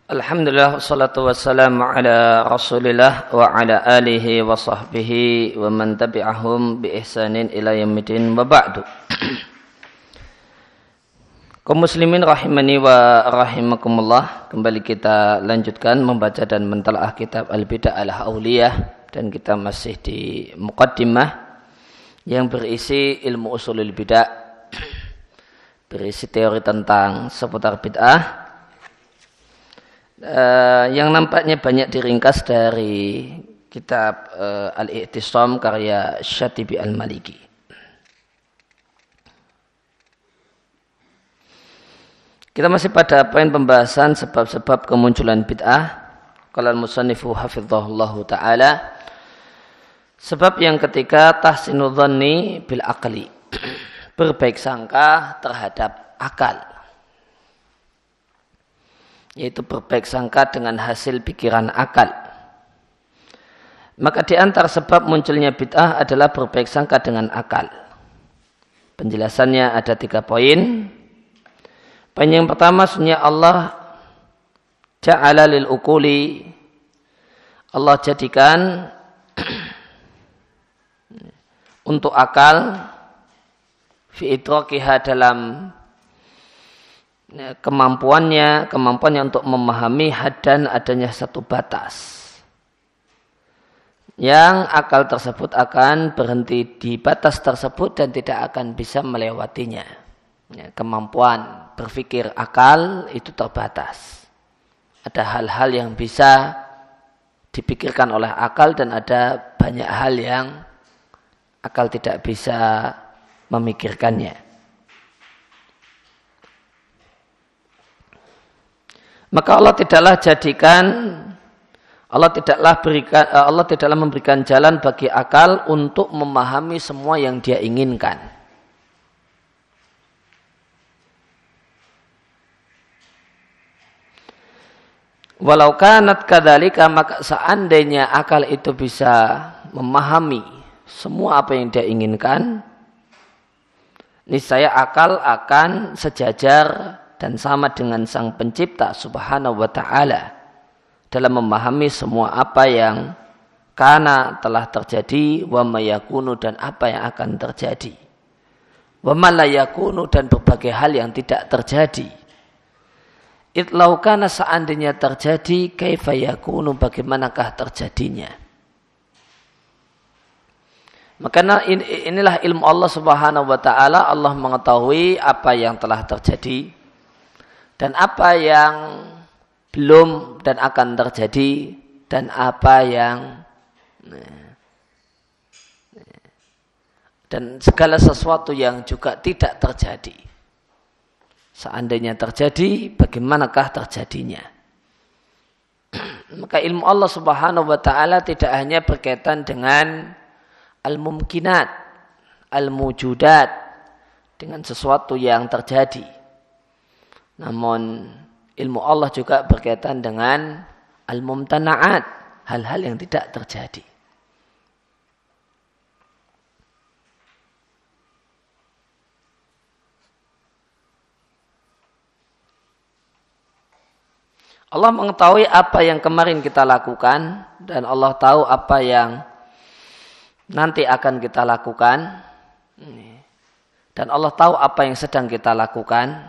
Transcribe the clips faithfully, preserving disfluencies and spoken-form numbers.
Alhamdulillah wassalatu wassalamu ala Rasulillah wa ala alihi wa sahbihi wa man tabi'ahum bi ihsanin ila yaumil wa ba'du. Kaum muslimin rahimani wa rahimakumullah, kembali kita lanjutkan membaca dan mentalaah kitab Al-Bid'ah Al-Auliyah, dan kita masih di muqaddimah yang berisi ilmu usulul bid'ah, berisi teori tentang seputar bid'ah. Uh, yang nampaknya banyak diringkas dari kitab uh, Al-I'tisam karya Syatibi Al-Maliki. Kita masih pada poin pembahasan sebab-sebab kemunculan bid'ah. Qala al-musannifu hafizahullahu ta'ala, sebab yang ketiga tahsinu dhanni bil aqli, berbaik sangka terhadap akal, yaitu berbaik sangka dengan hasil pikiran akal. Maka di antara sebab munculnya bid'ah adalah berbaik sangka dengan akal. Penjelasannya ada tiga poin. Poin yang pertama, sunnah Allah ja'ala lil uquli, Allah jadikan untuk akal fi idrakiha, dalam kemampuannya kemampuannya untuk memahami hadan, adanya satu batas yang akal tersebut akan berhenti di batas tersebut dan tidak akan bisa melewatinya. Ya, kemampuan berpikir akal itu terbatas. Ada hal-hal yang bisa dipikirkan oleh akal dan ada banyak hal yang akal tidak bisa memikirkannya. Maka Allah tidaklah jadikan, Allah tidaklah berikan, Allah tidaklah memberikan jalan bagi akal untuk memahami semua yang dia inginkan. Walau kanat kadzalika, maka seandainya akal itu bisa memahami semua apa yang dia inginkan, niscaya akal akan sejajar dan sama dengan Sang Pencipta Subhanahu wa ta'ala dalam memahami semua apa yang kana telah terjadi, wa ma yakunu, dan apa yang akan terjadi, wa ma la yakunu, dan berbagai hal yang tidak terjadi. Itlau kana, seandainya terjadi, kaifa yakunu, bagaimanakah terjadinya. Maka inilah ilmu Allah Subhanahu wa ta'ala. Allah mengetahui apa yang telah terjadi dan apa yang belum dan akan terjadi, dan apa yang dan segala sesuatu yang juga tidak terjadi. Seandainya terjadi, bagaimanakah terjadinya? Maka ilmu Allah Subhanahu wa ta'ala tidak hanya berkaitan dengan al-mumkinat, al-mujudat, dengan sesuatu yang terjadi. Namun ilmu Allah juga berkaitan dengan al-mumtana'at, hal-hal yang tidak terjadi. Allah mengetahui apa yang kemarin kita lakukan, dan Allah tahu apa yang nanti akan kita lakukan, dan Allah tahu apa yang sedang kita lakukan.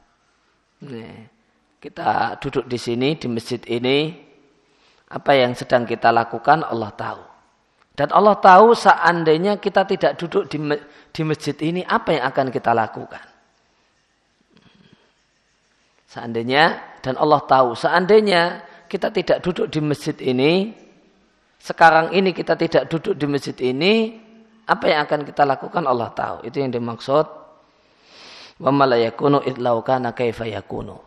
Kita duduk di sini, di masjid ini, apa yang sedang kita lakukan Allah tahu. Dan Allah tahu seandainya kita tidak duduk di, di masjid ini, apa yang akan kita lakukan. Seandainya, dan Allah tahu, seandainya kita tidak duduk di masjid ini, sekarang ini kita tidak duduk di masjid ini, apa yang akan kita lakukan Allah tahu. Itu yang dimaksud wa ma la yakunu idlau kana kaifa yakunu.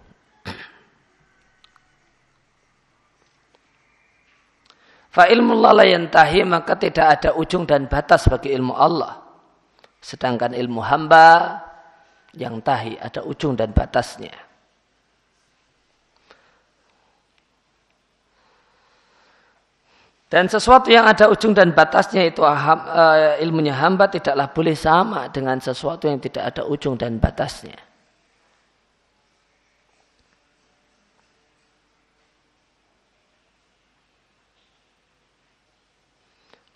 Fa ilmu Allah la yantahi, maka tidak ada ujung dan batas bagi ilmu Allah. Sedangkan ilmu hamba yang tahi, ada ujung dan batasnya. Dan sesuatu yang ada ujung dan batasnya itu uh, ilmunya hamba tidaklah boleh sama dengan sesuatu yang tidak ada ujung dan batasnya.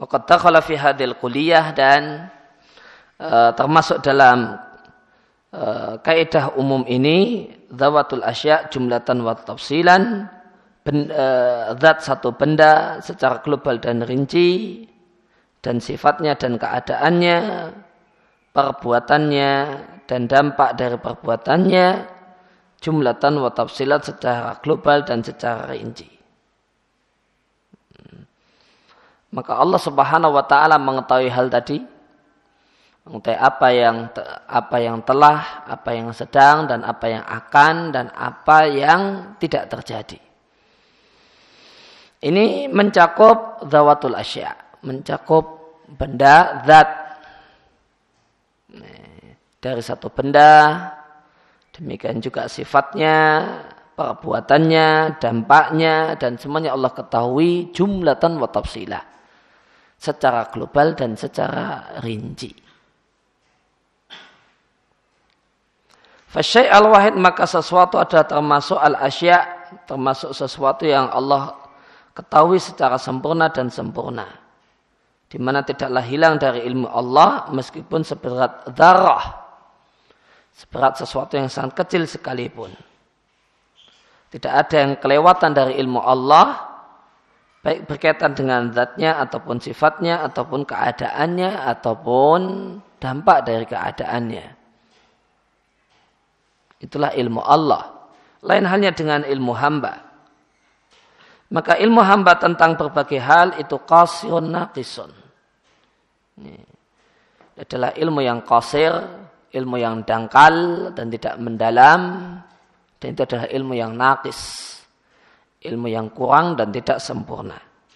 Waqad dakhala fi hadhil kulliyah dan uh, termasuk dalam uh, kaidah umum ini dzawatul asya' jumlatan wa tafsilan, ben, uh, zat satu benda secara global dan rinci, dan sifatnya dan keadaannya, perbuatannya dan dampak dari perbuatannya, jumlatan wa tafsilan secara global dan secara rinci. Maka Allah Subhanahu wa taala mengetahui hal tadi, mengetahui apa yang apa yang telah, apa yang sedang, dan apa yang akan, dan apa yang tidak terjadi. Ini mencakup dzawatul asya', mencakup benda, zat. Dari satu benda, demikian juga sifatnya, perbuatannya, dampaknya, dan semuanya Allah ketahui jumlatan wa tafsilah, secara global dan secara rinci. Fasyai' al-wahid, maka sesuatu adalah termasuk al-asya', termasuk sesuatu yang Allah ketahui secara sempurna dan sempurna, di mana tidaklah hilang dari ilmu Allah meskipun seberat dzarrah, seberat sesuatu yang sangat kecil sekalipun. Tidak ada yang kelewatan dari ilmu Allah, baik berkaitan dengan zatnya ataupun sifatnya ataupun keadaannya ataupun dampak dari keadaannya. Itulah ilmu Allah. Lain halnya dengan ilmu hamba. Maka ilmu hamba tentang berbagai hal itu qasirun naqisun. Ini adalah ilmu yang qasir, ilmu yang dangkal dan tidak mendalam, dan itu adalah ilmu yang naqis, ilmu yang kurang dan tidak sempurna.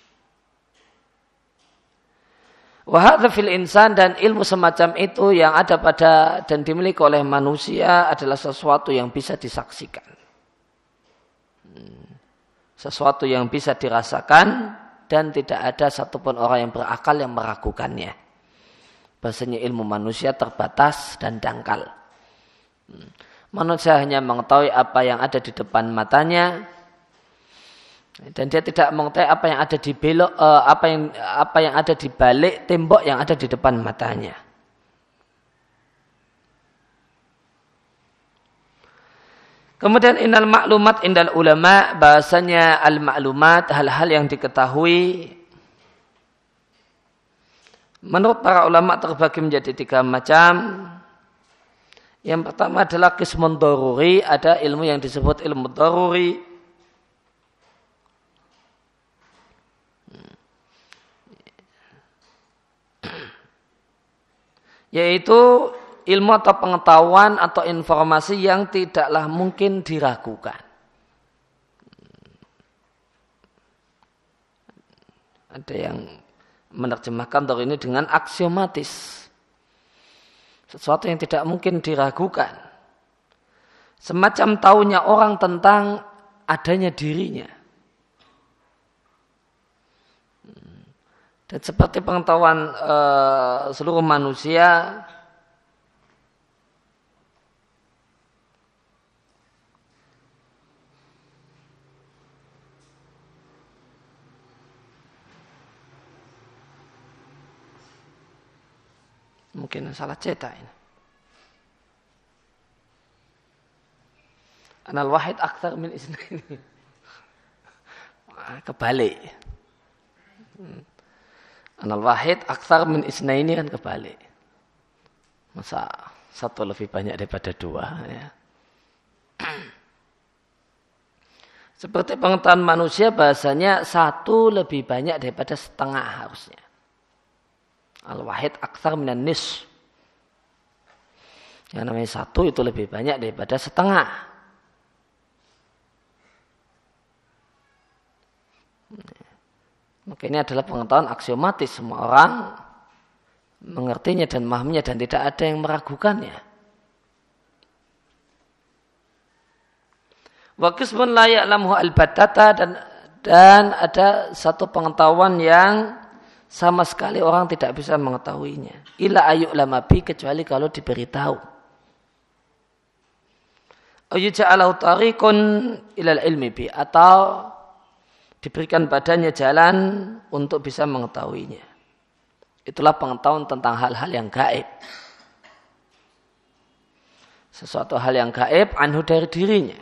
Wa hadza fil insan, dan ilmu semacam itu yang ada pada dan dimiliki oleh manusia adalah sesuatu yang bisa disaksikan. Sesuatu yang bisa dirasakan dan tidak ada satupun orang yang berakal yang meragukannya. Bahasanya ilmu manusia terbatas dan dangkal. Manusia hanya mengetahui apa yang ada di depan matanya, dan dia tidak mengetahui apa yang ada di belok, uh, apa yang apa yang ada di balik tembok yang ada di depan matanya. Kemudian innal maklumat indal ulama, bahasanya al maklumat, hal-hal yang diketahui menurut para ulama terbagi menjadi tiga macam. Yang pertama adalah qismun daruri, ada ilmu yang disebut ilmu daruri. Yaitu ilmu atau pengetahuan atau informasi yang tidaklah mungkin diragukan. Ada yang menerjemahkan daruri ini dengan aksiomatis. Sesuatu yang tidak mungkin diragukan. Semacam tahunya orang tentang adanya dirinya. Dan seperti pengetahuan e, seluruh manusia, mungkin salah cetak ini. Anal wahid aktsar min isnaini. Kebalik. Anal wahid aktsar min isnaini kan kebalik. Masa satu lebih banyak daripada dua, ya. Seperti pengetahuan manusia, bahasanya satu lebih banyak daripada setengah harusnya. Al-wahid aktsar minan nis. Yang namanya satu itu lebih banyak daripada setengah. Maka ini adalah pengetahuan aksiomatis. Semua orang mengertinya dan memahaminya dan tidak ada yang meragukannya. Wa qismun la ya'lamuhu al-battata, dan dan ada satu pengetahuan yang sama sekali orang tidak bisa mengetahuinya. Illa ayyu'lama bi, kecuali kalau diberitahu. Ayyuja'alahu tariqun ilal ilmi bi, atau diberikan padanya jalan untuk bisa mengetahuinya. Itulah pengetahuan tentang hal-hal yang gaib. Sesuatu hal yang gaib anhu dari dirinya.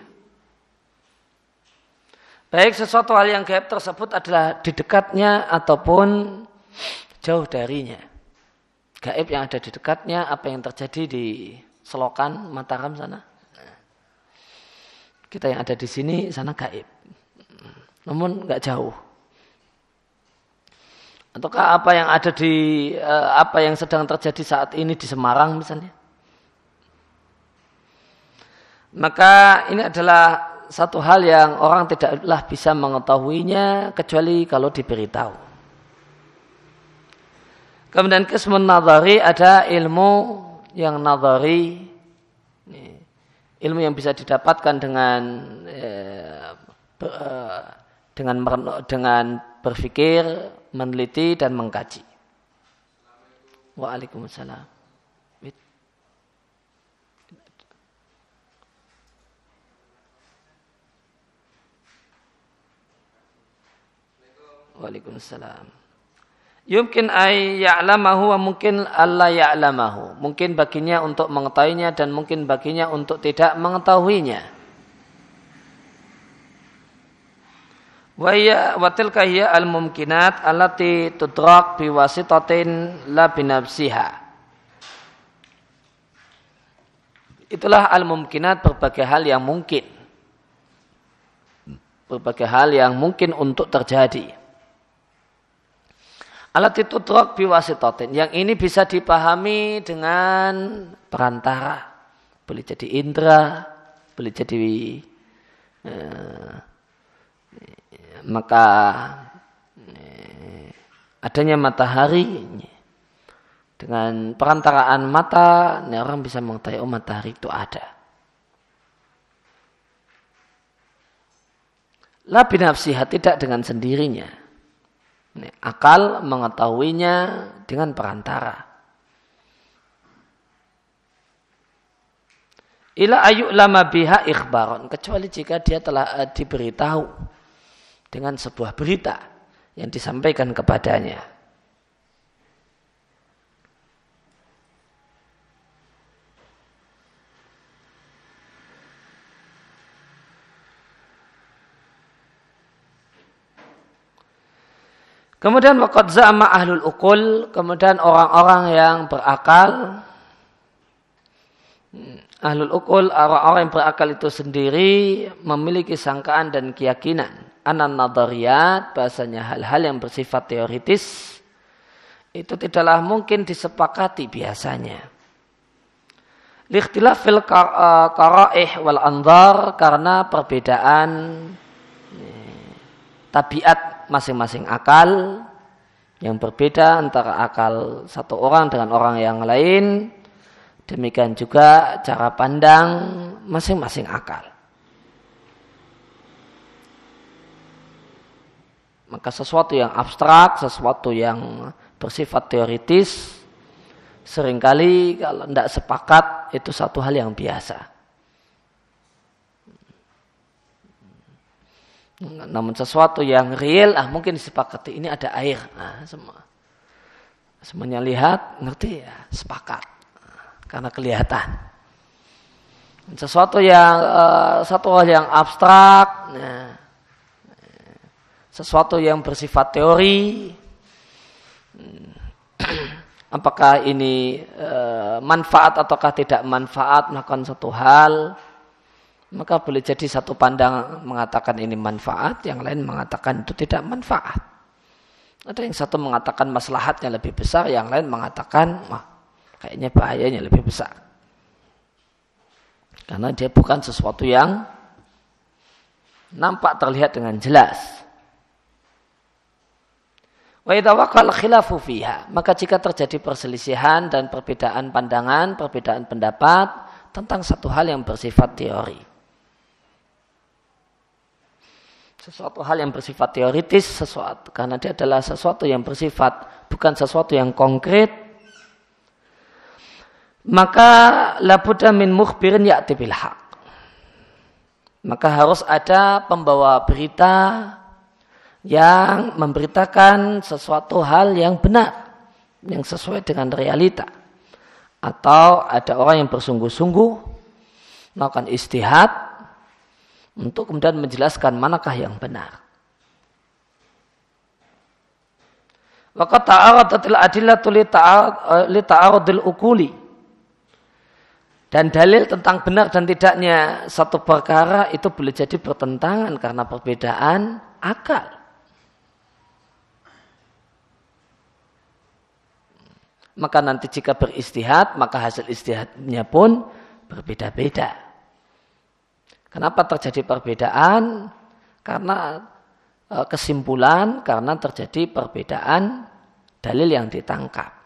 Baik sesuatu hal yang gaib tersebut adalah di dekatnya ataupun jauh darinya. Gaib yang ada di dekatnya, apa yang terjadi di Selokan, Mataram sana. Kita yang ada di sini, sana gaib. Namun nggak jauh. Ataukah apa yang ada di apa yang sedang terjadi saat ini di Semarang misalnya? Maka ini adalah satu hal yang orang tidaklah bisa mengetahuinya kecuali kalau diberitahu. Kemudian qismun nadhari, ada ilmu yang nadhari, ilmu yang bisa didapatkan dengan eh, dengan dengan berpikir, meneliti dan mengkaji. Waalaikumsalam. Waalaikumsalam. Yumkin ay ya'lamahu wa mungkin alla ya'lamahu. Mungkin baginya untuk mengetahuinya dan mungkin baginya untuk tidak mengetahuinya. Wa ya wa tilka hiya al-mumkinat allati tudrak bi wasitatin la bi nafsiha. Itulah al-mumkinat, berbagai hal yang mungkin. Berbagai hal yang mungkin untuk terjadi. Alat itu tudrak biwasitatin. Yang ini bisa dipahami dengan perantara. Boleh jadi indera, boleh jadi eh, maka eh, adanya matahari dengan perantaraan mata, ini orang bisa mengetahui oh matahari itu ada. La binafsiha, tidak dengan sendirinya. Ini, akal mengetahuinya dengan perantara. Ila ayu lama biha ikhbaron, kecuali jika dia telah uh, diberitahu dengan sebuah berita yang disampaikan kepadanya. Kemudian waqad za'ama ahlul uqul, kemudian orang-orang yang berakal, ahlul uqul, orang-orang yang berakal itu sendiri memiliki sangkaan dan keyakinan anan nadhariyat, bahasanya hal-hal yang bersifat teoritis itu tidaklah mungkin disepakati biasanya. Likhtilafil qara'ih wal anzar, karena perbedaan tabiat masing-masing akal yang berbeda antara akal satu orang dengan orang yang lain, demikian juga cara pandang masing-masing akal. Maka sesuatu yang abstrak, sesuatu yang bersifat teoritis, seringkali kalau tidak sepakat itu satu hal yang biasa. Namun sesuatu yang real, ah mungkin disepakati ini ada air, nah, semua semuanya lihat, ngerti ya, sepakat karena kelihatan. Sesuatu yang uh, satu hal yang abstrak, nah, sesuatu yang bersifat teori, apakah ini uh, manfaat ataukah tidak manfaat melakukan satu hal. Maka boleh jadi satu pandang mengatakan ini manfaat, yang lain mengatakan itu tidak manfaat. Ada yang satu mengatakan maslahatnya lebih besar, yang lain mengatakan wah, kayaknya bahayanya lebih besar. Karena dia bukan sesuatu yang nampak terlihat dengan jelas. Wa idza waqa'al khilafu fiha, maka jika terjadi perselisihan dan perbedaan pandangan, perbedaan pendapat tentang satu hal yang bersifat teori. Sesuatu hal yang bersifat teoritis, sesuatu karena dia adalah sesuatu yang bersifat bukan sesuatu yang konkret, maka labudda min mukhbirin ya'ti bil haq. Maka harus ada pembawa berita yang memberitakan sesuatu hal yang benar, yang sesuai dengan realita. Atau ada orang yang bersungguh-sungguh melakukan ijtihad untuk kemudian menjelaskan manakah yang benar. Wa qad ta'aradatil adillatu li ta'arudil ukuli. Dan dalil tentang benar dan tidaknya satu perkara itu boleh jadi bertentangan karena perbedaan akal. Maka nanti jika beristihad, maka hasil istihadnya pun berbeda-beda. Kenapa terjadi perbedaan? Karena e, kesimpulan, karena terjadi perbedaan dalil yang ditangkap.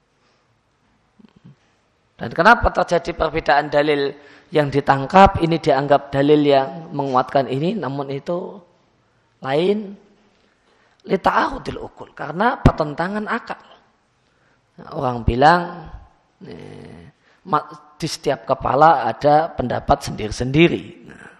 Dan kenapa terjadi perbedaan dalil yang ditangkap? Ini dianggap dalil yang menguatkan ini, namun itu lain. Lita'arudil ukul, karena pertentangan akal. Nah, orang bilang eh, di setiap kepala ada pendapat sendiri-sendiri. Nah.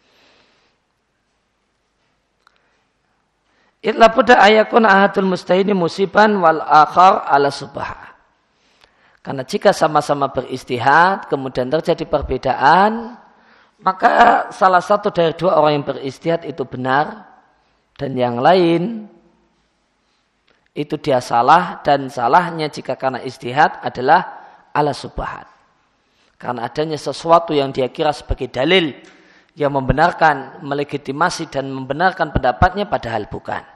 Illa buddha ayakun ahadul mustahini musiban wal akhar ala subha. Karena jika sama-sama beristihad, kemudian terjadi perbedaan, maka salah satu dari dua orang yang beristihad itu benar, dan yang lain itu dia salah, dan salahnya jika karena istihad adalah ala subhat. Karena adanya sesuatu yang dia kira sebagai dalil yang membenarkan, melegitimasi dan membenarkan pendapatnya padahal bukan.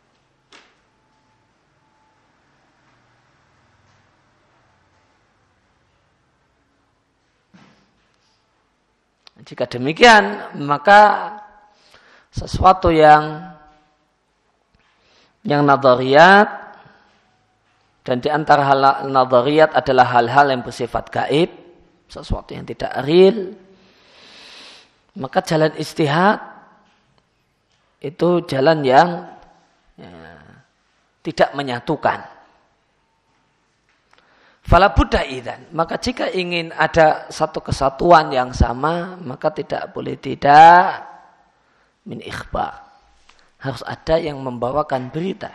Jika demikian, maka sesuatu yang yang nadhariyat, dan di antara hal nadhariyat adalah hal-hal yang bersifat gaib, sesuatu yang tidak real, maka jalan ijtihad itu jalan yang ya, tidak menyatukan. Fala budda idzan, maka jika ingin ada satu kesatuan yang sama, maka tidak boleh tidak min ikhbar. Harus ada yang membawakan berita.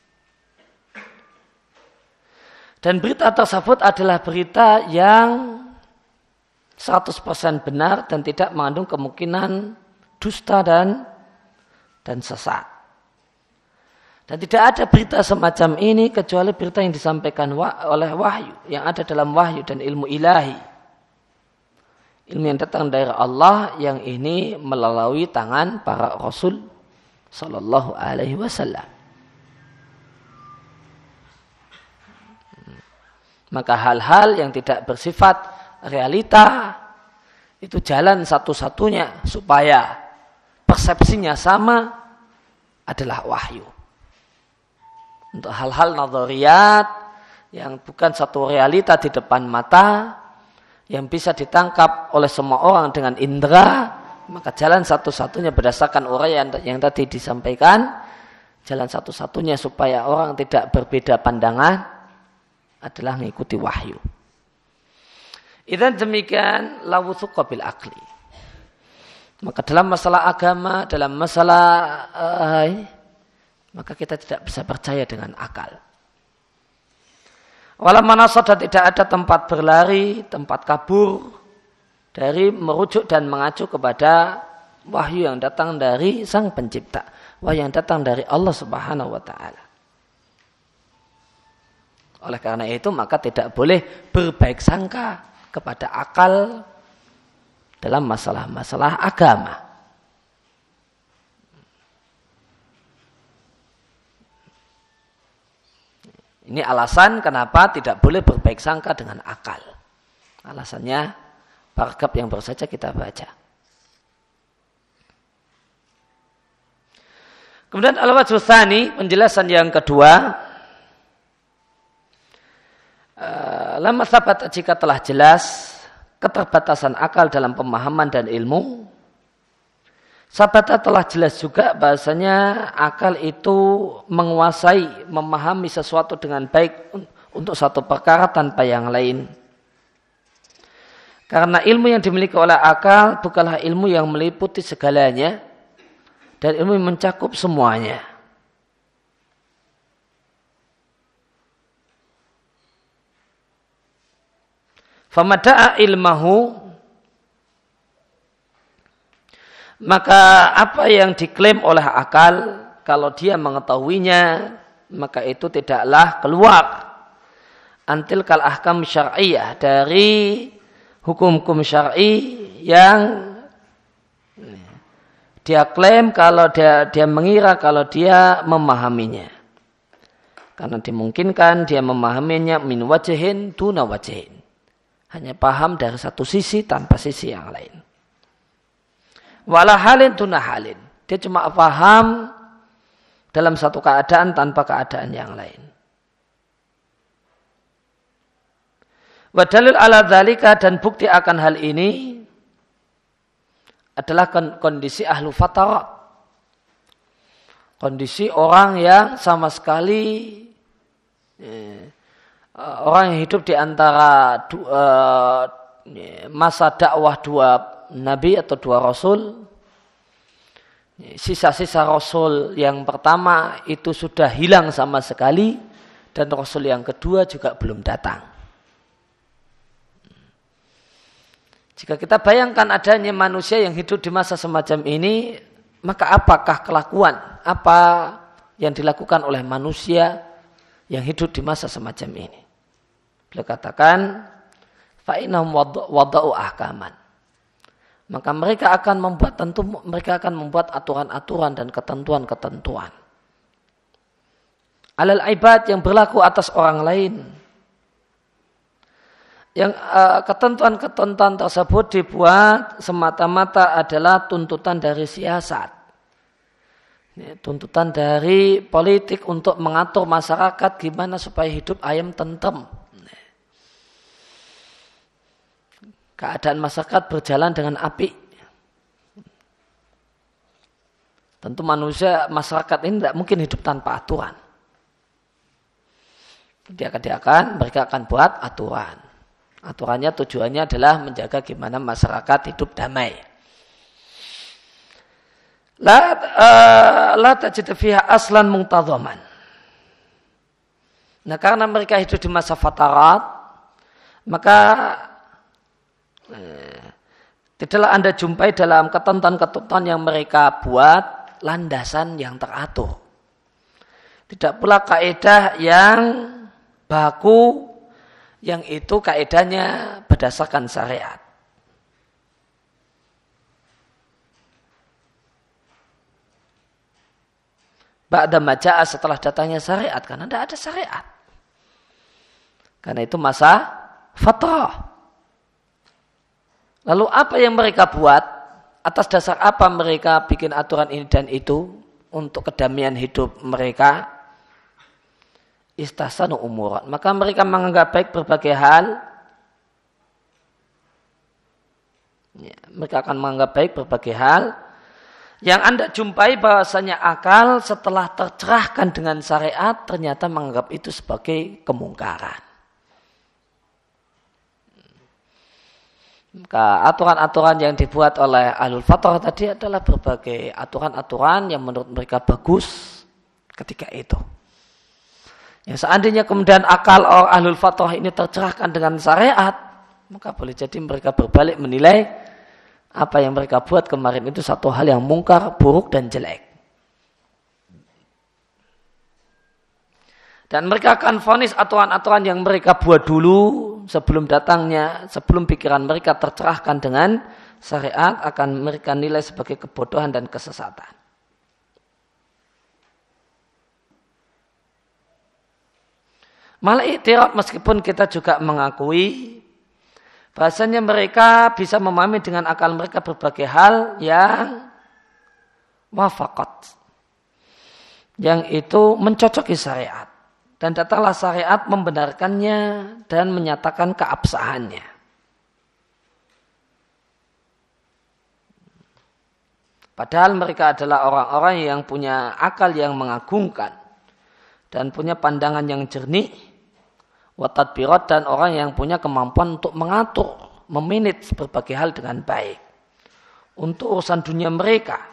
Dan berita tersebut adalah berita yang seratus persen benar dan tidak mengandung kemungkinan dusta dan dan sesat. Dan tidak ada berita semacam ini kecuali berita yang disampaikan oleh wahyu, yang ada dalam wahyu dan ilmu ilahi. Ilmu yang datang dari Allah yang ini melalui tangan para Rasul Sallallahu Alaihi Wasallam. Maka hal-hal yang tidak bersifat realita itu jalan satu-satunya supaya persepsinya sama adalah wahyu. Untuk hal-hal nadhariyat yang bukan satu realita di depan mata, yang bisa ditangkap oleh semua orang dengan indera, maka jalan satu-satunya berdasarkan uraian yang tadi disampaikan, jalan satu-satunya supaya orang tidak berbeda pandangan adalah mengikuti wahyu. Idzan demikian la wuthuqa bil aqli. Maka dalam masalah agama, dalam masalah uh, maka kita tidak bisa percaya dengan akal. Walau manasad dan tidak ada tempat berlari, tempat kabur dari merujuk dan mengacu kepada wahyu yang datang dari Sang Pencipta, wahyu yang datang dari Allah Subhanahu wa taala. Oleh karena itu maka tidak boleh berbaik sangka kepada akal dalam masalah-masalah agama. Ini alasan kenapa tidak boleh berbaik sangka dengan akal. Alasannya paragraf yang baru saja kita baca. Kemudian al-wajhu tsani, penjelasan yang kedua, lama sabat jika telah jelas keterbatasan akal dalam pemahaman dan ilmu, sabata telah jelas juga bahasanya akal itu menguasai, memahami sesuatu dengan baik untuk satu perkara tanpa yang lain. Karena ilmu yang dimiliki oleh akal bukanlah ilmu yang meliputi segalanya dan ilmu yang mencakup semuanya. famada'a ilmahu, maka apa yang diklaim oleh akal, kalau dia mengetahuinya, maka itu tidaklah keluar antil kal ahkam syar'iyah, dari hukum-hukum syar'i yang dia klaim kalau dia dia mengira kalau dia memahaminya. Karena dimungkinkan dia memahaminya min wajhin duna wajhin. Hanya paham dari satu sisi tanpa sisi yang lain. Wala halin duna halin. Dia cuma paham dalam satu keadaan tanpa keadaan yang lain. Wa dalil ala dzalika, dan bukti akan hal ini adalah kondisi ahlu fatarat. Kondisi orang yang sama sekali eh, orang yang hidup di antara du, eh, masa dakwah dua nabi atau dua rasul. Sisa-sisa rasul yang pertama itu sudah hilang sama sekali, dan rasul yang kedua juga belum datang. Jika kita bayangkan adanya manusia yang hidup di masa semacam ini, maka apakah kelakuan, apa yang dilakukan oleh manusia yang hidup di masa semacam ini? Beliau katakan, fa'inahum wada'u ahkaman. Maka mereka akan membuat tentu mereka akan membuat aturan-aturan dan ketentuan-ketentuan alal ibad, yang berlaku atas orang lain. Yang uh, ketentuan-ketentuan tersebut dibuat semata-mata adalah tuntutan dari siasat, ya, tuntutan dari politik untuk mengatur masyarakat gimana supaya hidup ayam tentrem. Keadaan masyarakat berjalan dengan apik. Tentu manusia, masyarakat ini tidak mungkin hidup tanpa aturan. Dia akan, dia akan, mereka akan buat aturan. Aturannya tujuannya adalah menjaga gimana masyarakat hidup damai. La uh, la tajid fiha aslan muntadhaman. Nah, karena mereka hidup di masa fatarat, maka Eh, tidaklah Anda jumpai dalam ketentuan-ketentuan yang mereka buat landasan yang teratur. Tidak pula kaidah yang baku, yang itu kaidahnya berdasarkan syariat. Ba'da maja'a, setelah datangnya syariat, karena tidak ada syariat. Karena itu masa fatrah. Lalu apa yang mereka buat? Atas dasar apa mereka bikin aturan ini dan itu untuk kedamaian hidup mereka? Istahsanu umuran. Maka mereka menganggap baik berbagai hal. Ya, mereka akan menganggap baik berbagai hal. Yang Anda jumpai bahwasanya akal setelah tercerahkan dengan syariat ternyata menganggap itu sebagai kemungkaran. Maka aturan-aturan yang dibuat oleh ahlul fatrah tadi adalah berbagai aturan-aturan yang menurut mereka bagus ketika itu. Yang seandainya kemudian akal ahlul fatrah ini tercerahkan dengan syariat, maka boleh jadi mereka berbalik menilai apa yang mereka buat kemarin itu satu hal yang mungkar, buruk dan jelek. Dan mereka akan vonis aturan-aturan yang mereka buat dulu sebelum datangnya, sebelum pikiran mereka tercerahkan dengan syariat, akan mereka nilai sebagai kebodohan dan kesesatan. Malah i'tiraf, meskipun kita juga mengakui bahasanya mereka bisa memahami dengan akal mereka berbagai hal yang wafaqat, yang itu mencocoki syariat. Dan datanglah syariat membenarkannya dan menyatakan keabsahannya. Padahal mereka adalah orang-orang yang punya akal yang mengagumkan dan punya pandangan yang jernih, watadbirat, dan orang yang punya kemampuan untuk mengatur, memanage berbagai hal dengan baik untuk urusan dunia mereka.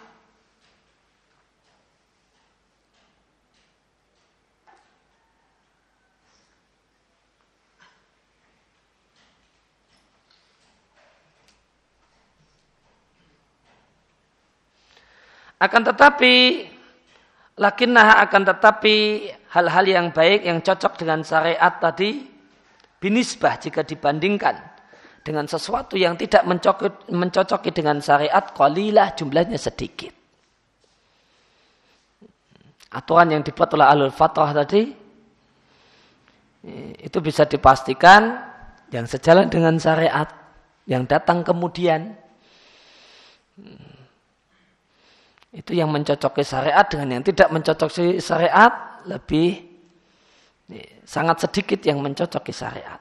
Akan tetapi lakinnah akan tetapi hal-hal yang baik yang cocok dengan syariat tadi binisbah jika dibandingkan dengan sesuatu yang tidak mencocoki, mencocoki dengan syariat qalilah jumlahnya sedikit. Aturan yang dibuat oleh Ahlul Fatrah tadi itu bisa dipastikan yang sejalan dengan syariat yang datang kemudian itu yang mencocoki syariat dengan yang tidak mencocoki syariat lebih sangat sedikit yang mencocoki syariat.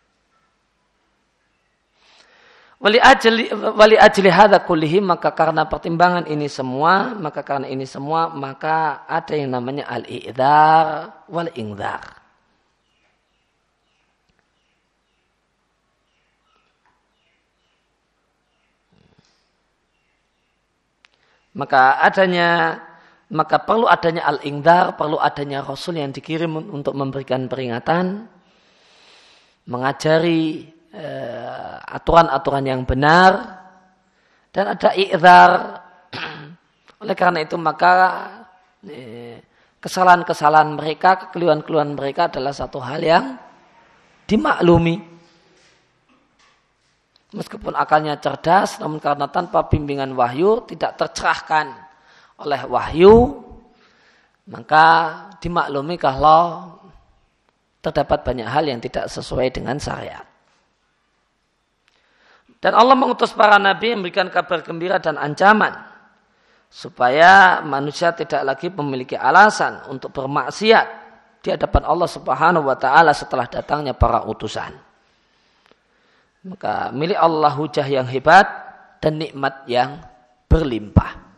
Wali ajli wali ajli hadza kullihi, maka karena pertimbangan ini semua, maka karena ini semua, maka ada yang namanya al-i'dzar wal ingdzar. Maka adanya maka perlu adanya al-ingdzar, perlu adanya rasul yang dikirim untuk memberikan peringatan, mengajari Uh, aturan-aturan yang benar, dan ada i'dzar. Oleh karena itu maka eh, kesalahan-kesalahan mereka, kekeliruan-kekeliruan mereka adalah satu hal yang dimaklumi. Meskipun akalnya cerdas, namun karena tanpa bimbingan wahyu tidak tercerahkan oleh wahyu, maka dimaklumi kalau terdapat banyak hal yang tidak sesuai dengan syariat. Dan Allah mengutus para nabi memberikan kabar gembira dan ancaman supaya manusia tidak lagi memiliki alasan untuk bermaksiat di hadapan Allah Subhanahu wa taala setelah datangnya para utusan. Maka milik Allah hujah yang hebat dan nikmat yang berlimpah.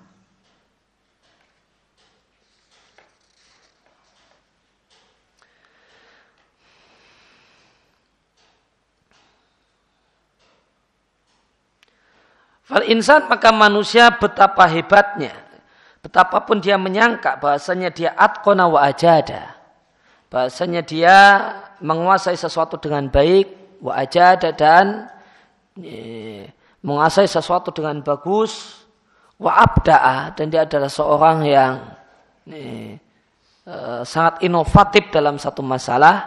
Fal insan, maka manusia betapa hebatnya, betapapun dia menyangka bahasanya dia atqona wa ajada, bahasanya dia menguasai sesuatu dengan baik, wa ajada, dan eh, menguasai sesuatu dengan bagus, wa abda'a, dan dia adalah seorang yang eh, eh, sangat inovatif dalam satu masalah.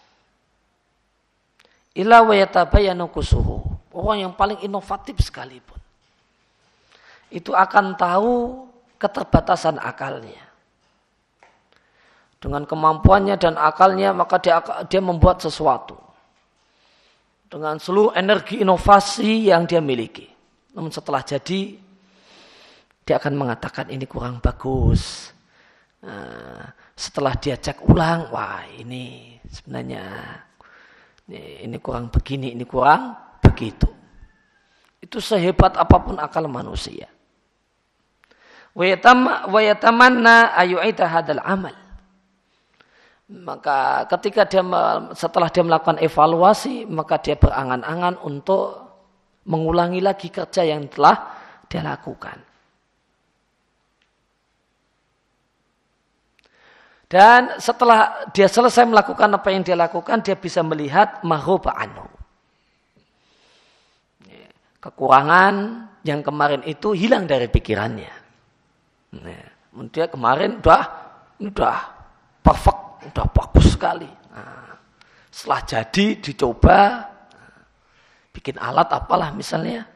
Illa wa yatabayyanu kusuhu, orang yang paling inovatif sekalipun itu akan tahu keterbatasan akalnya. Dengan kemampuannya dan akalnya, maka dia, dia membuat sesuatu dengan seluruh energi inovasi yang dia miliki. Namun setelah jadi, dia akan mengatakan ini kurang bagus. Nah, setelah dia cek ulang, wah ini sebenarnya ini, ini kurang begini, ini kurang begitu. Itu sehebat apapun akal manusia. Wa yatamanna ayu'ida hadal amal. Maka ketika dia setelah dia melakukan evaluasi, maka dia berangan-angan untuk mengulangi lagi kerja yang telah dia lakukan. Dan setelah dia selesai melakukan apa yang dia lakukan, dia bisa melihat mahruba anhu. Kekurangan yang kemarin itu hilang dari pikirannya. Nah, dia kemarin udah udah perfect, udah bagus sekali. Nah, setelah jadi dicoba bikin alat apalah misalnya,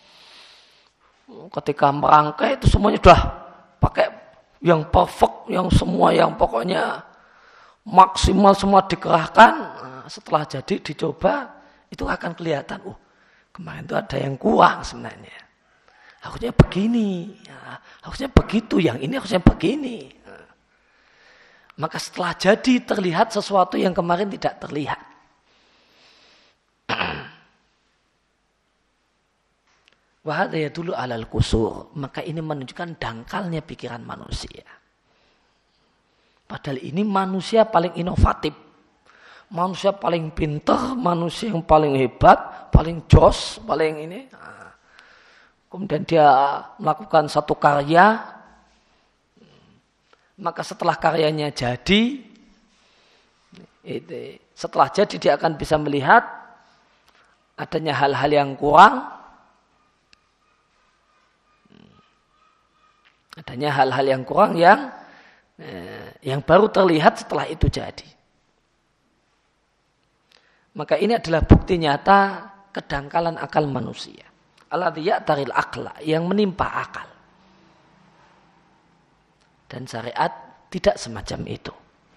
ketika merangkai itu semuanya udah pakai yang perfect, yang semua yang pokoknya maksimal semua dikerahkan. Nah, setelah jadi dicoba itu akan kelihatan, oh kemarin itu ada yang kurang sebenarnya. Harusnya begini, ya, harusnya begitu, yang ini harusnya begini. Maka setelah jadi terlihat sesuatu yang kemarin tidak terlihat. Wahada yadullu alal kusur, maka ini menunjukkan dangkalnya pikiran manusia. Padahal ini manusia paling inovatif, manusia paling pintar, manusia yang paling hebat, paling jos, paling ini. Kemudian dia melakukan satu karya, maka setelah karyanya jadi, setelah jadi dia akan bisa melihat adanya hal-hal yang kurang. Adanya hal-hal yang kurang yang eh, yang baru terlihat setelah itu jadi. Maka ini adalah bukti nyata kedangkalan akal manusia. Alladzi ya'taril aqla, yang menimpa akal. Dan syariat tidak semacam itu.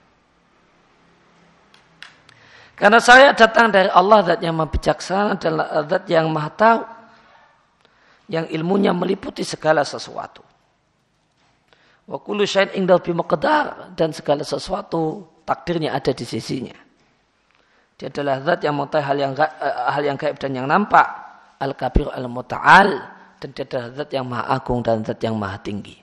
Karena syariat datang dari Allah, zat yang maha bijaksana dan zat yang maha tahu, yang ilmunya meliputi segala sesuatu. Wa kullu syai'in indahu biqadar, dan segala sesuatu takdirnya ada di sisinya. Dia adalah zat yang mengetahui hal yang hal yang gaib dan yang nampak, al-kabir al-muta'al, dan dia adalah zat yang maha agung dan zat yang maha tinggi.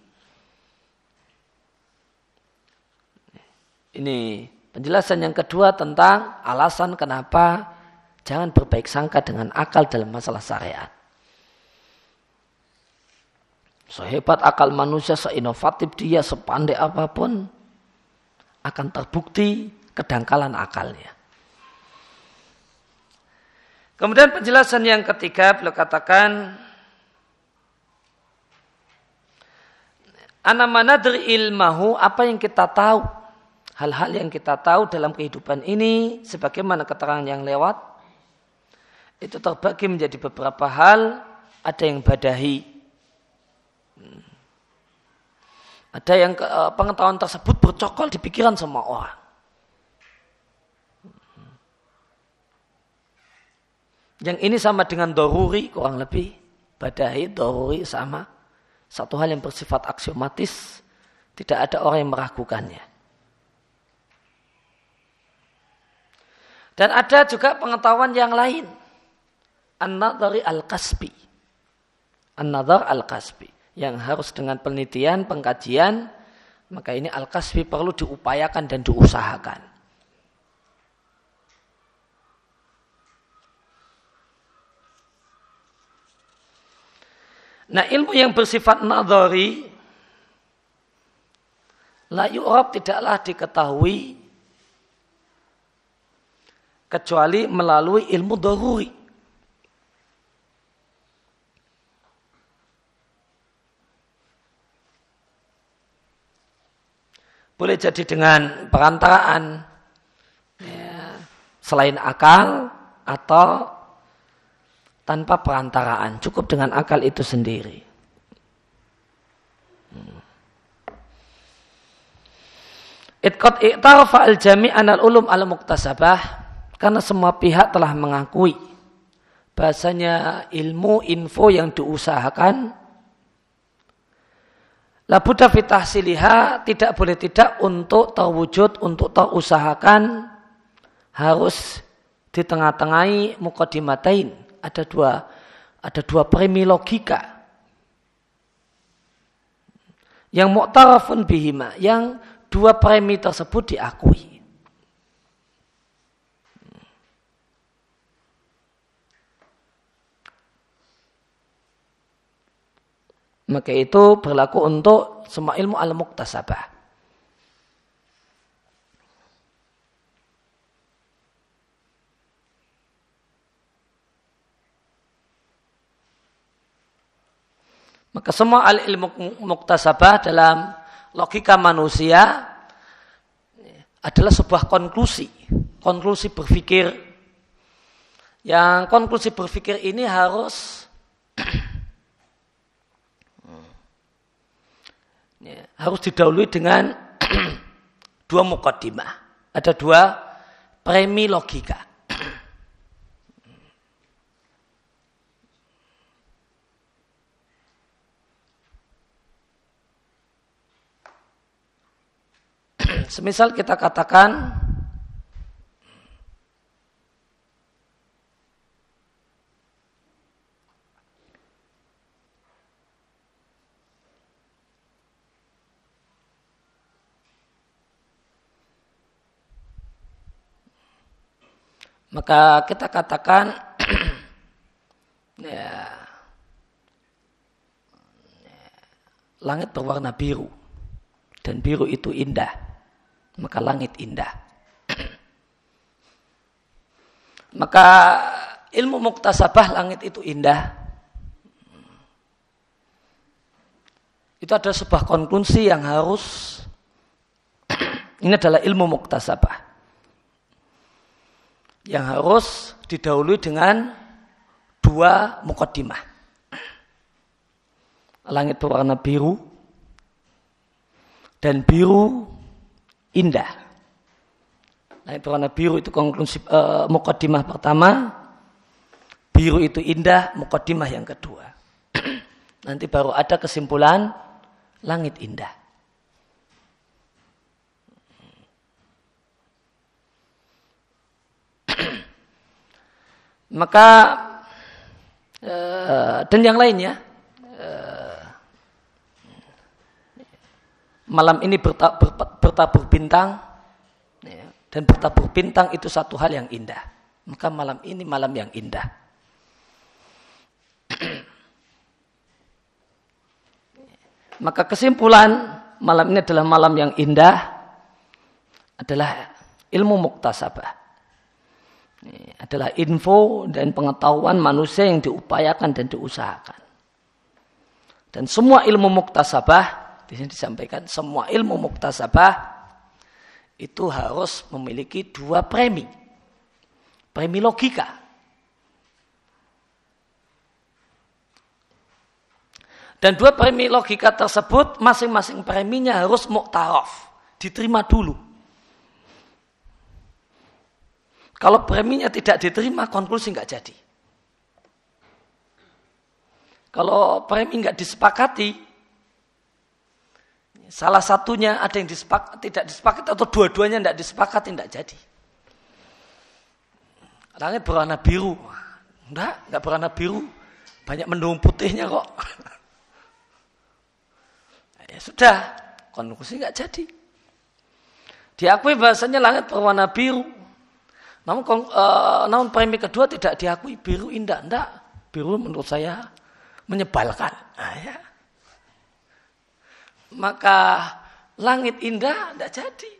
Ini penjelasan yang kedua tentang alasan kenapa jangan berbaik sangka dengan akal dalam masalah syariat. Sehebat akal manusia, seinovatif dia, sepandai apapun, akan terbukti kedangkalan akalnya. Kemudian penjelasan yang ketiga, beliau katakan, ana manadri ilmahu, apa yang kita tahu, hal-hal yang kita tahu dalam kehidupan ini, sebagaimana keterangan yang lewat, itu terbagi menjadi beberapa hal. Ada yang badahi, ada yang pengetahuan tersebut bercokol di pikiran semua orang. Yang ini sama dengan doruri, kurang lebih. Badahi, doruri sama. Satu hal yang bersifat aksiomatis, tidak ada orang yang meragukannya. Dan ada juga pengetahuan yang lain. An-nadhari al-kasbi. An-nadhar al-kasbi. Yang harus dengan penelitian, pengkajian, maka ini al-kasbi perlu diupayakan dan diusahakan. Nah, ilmu yang bersifat nadhari, la yu'rab, tidaklah diketahui kecuali melalui ilmu daruri. Boleh jadi dengan perantaraan ya, selain akal atau tanpa perantaraan. Cukup dengan akal itu sendiri. Itqad i'tarafa al-jami' anal ulum al-muktasabah, karena semua pihak telah mengakui bahasanya ilmu info yang diusahakan la budda fi tahsiliha, tidak boleh tidak untuk terwujud, untuk terusahakan, harus di tengah-tengahi muqaddimatain. Ada dua ada dua premi logika yang mu'tarafun bihima, yang dua premi tersebut diakui. Maka itu berlaku untuk semua ilmu al-muktasabah. Maka semua al-ilmu muktasabah dalam logika manusia adalah sebuah konklusi. Konklusi berpikir. Yang konklusi berpikir ini harus ya, harus didahului dengan dua muqaddimah. Ada dua premi logika. Semisal kita katakan maka kita katakan ya, langit berwarna biru dan biru itu indah. Maka langit indah. Maka ilmu muktasabah langit itu indah. itu adalah sebuah konklusi yang harus ini adalah ilmu muktasabah yang harus didahului dengan dua muqaddimah. Langit berwarna biru dan biru indah. Langit berwarna biru itu konklusi uh, muqaddimah pertama, biru itu indah, muqaddimah yang kedua. Nanti baru ada kesimpulan langit indah. Maka uh, dan yang lainnya uh, malam ini berta, ber, bertabur bintang ya, dan bertabur bintang itu satu hal yang indah. Maka malam ini malam yang indah. Maka kesimpulan malam ini adalah malam yang indah adalah ilmu muktasabah. Ini adalah info dan pengetahuan manusia yang diupayakan dan diusahakan. Dan semua ilmu muktasabah, di sini disampaikan semua ilmu muktasabah itu harus memiliki dua premi. Premi logika. Dan dua premi logika tersebut masing-masing preminya harus muktaraf, diterima dulu. Kalau preminya tidak diterima, konklusi nggak jadi. Kalau premi nggak disepakati, salah satunya ada yang disepak, tidak disepakati atau dua-duanya nggak disepakati, nggak jadi. Langit berwarna biru, enggak, nggak berwarna biru, banyak mendung putihnya kok. Ya sudah, konklusi nggak jadi. Diakui bahasanya langit berwarna biru. Namun, uh, namun premi kedua tidak diakui, biru indah. Enggak, biru menurut saya menyebalkan. Nah, ya. Maka langit indah tidak jadi.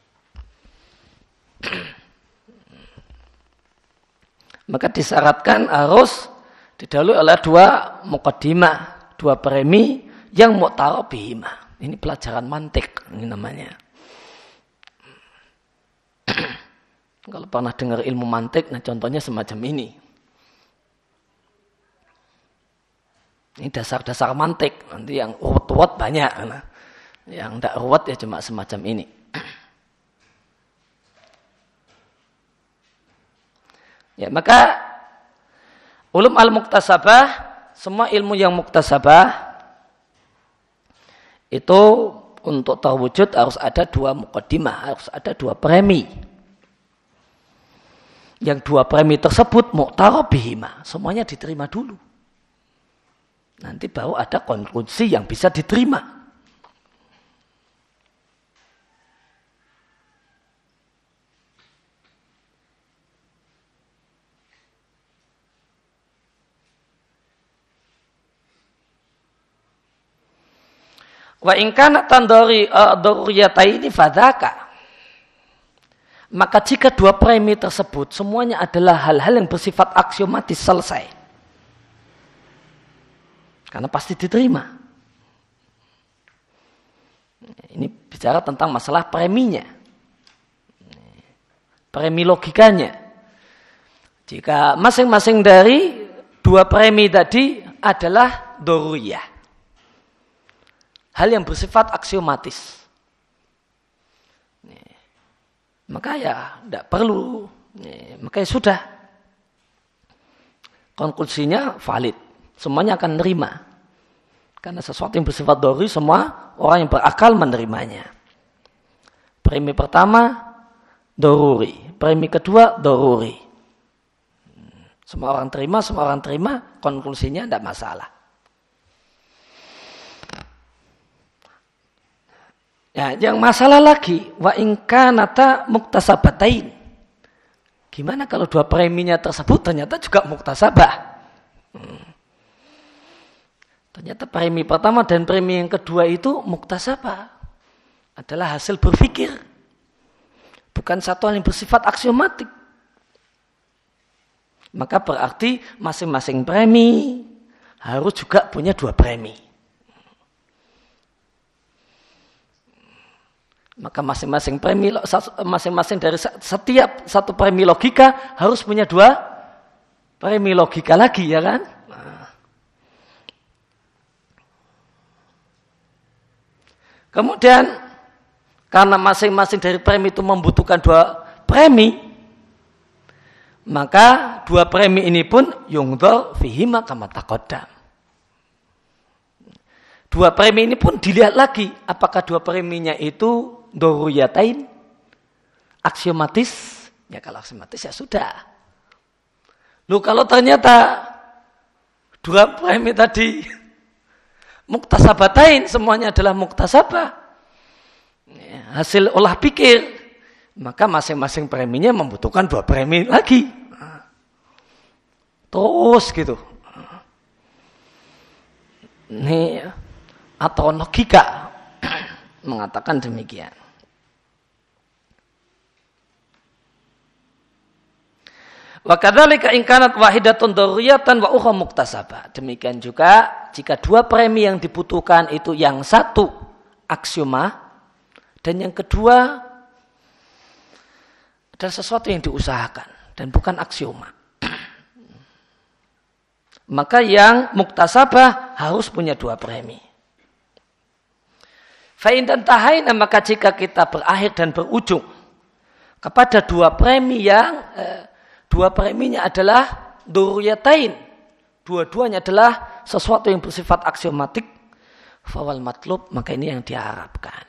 Maka disyaratkan harus didahului oleh dua muqaddimah, dua premi yang mu'taraf bihima. Ini pelajaran mantik ini namanya. Kalau pernah dengar ilmu mantik, nah contohnya semacam ini. Ini dasar-dasar mantik. Nanti yang ruwet-ruwet banyak. Nah, yang tidak ruwet ya cuma semacam ini. Ya, maka ulum al-muktasabah, semua ilmu yang muktasabah itu untuk terwujud harus ada dua muqaddimah, harus ada dua premi. Yang dua premi tersebut mu'taraf bihima, semuanya diterima dulu. Nanti baru ada konklusi yang bisa diterima. Wa in kana tandori daruriyataini fadzaka. Maka jika dua premi tersebut semuanya adalah hal-hal yang bersifat aksiomatis selesai. Karena pasti diterima. Ini bicara tentang masalah preminya. Premi logikanya. Jika masing-masing dari dua premi tadi adalah doruriyah. Hal yang bersifat aksiomatis. Maka ya tidak perlu, maka ya sudah. Konklusinya valid, semuanya akan menerima. Karena sesuatu yang bersifat doruri, semua orang yang berakal menerimanya. Premi pertama, doruri. Premi kedua, doruri. Semua orang terima, semua orang terima, konklusinya tidak masalah. Ya, yang masalah lagi, wa in kanata muktasabatain. Gimana kalau dua preminya tersebut ternyata juga muktasabah? Hmm. Ternyata premi pertama dan premi yang kedua itu muktasabah. Adalah hasil berpikir. Bukan satu hal yang bersifat aksiomatik. Maka berarti masing-masing premi harus juga punya dua premi. Maka masing-masing premi, masing-masing dari setiap satu premi logika harus punya dua premi logika lagi, ya kan? Nah. Kemudian karena masing-masing dari premi itu membutuhkan dua premi, maka dua premi ini pun yungdhar fihima kama taqaddam. Dua premi ini pun dilihat lagi, apakah dua preminya itu daruriyatain, aksiomatis. Ya kalau aksiomatis ya sudah. Loh kalau ternyata dua premi tadi muktasabatain, semuanya adalah muktasabah, ya, hasil olah pikir, maka masing-masing preminya membutuhkan dua premi lagi. Terus gitu. Ini atau logika mengatakan demikian. Wa kadzalika in kanat wahidatun daruriyatan wa ukhra muktasabah. Demikian juga jika dua premi yang dibutuhkan itu yang satu aksioma dan yang kedua adalah sesuatu yang diusahakan dan bukan aksioma. Maka yang muktasabah harus punya dua premi. Fa'in dan tahaina, maka jika kita berakhir dan berujung kepada dua premi yang eh, dua preminya adalah daruriyatain, dua-duanya adalah sesuatu yang bersifat aksiomatik, fawal matlub, maka ini yang diharapkan.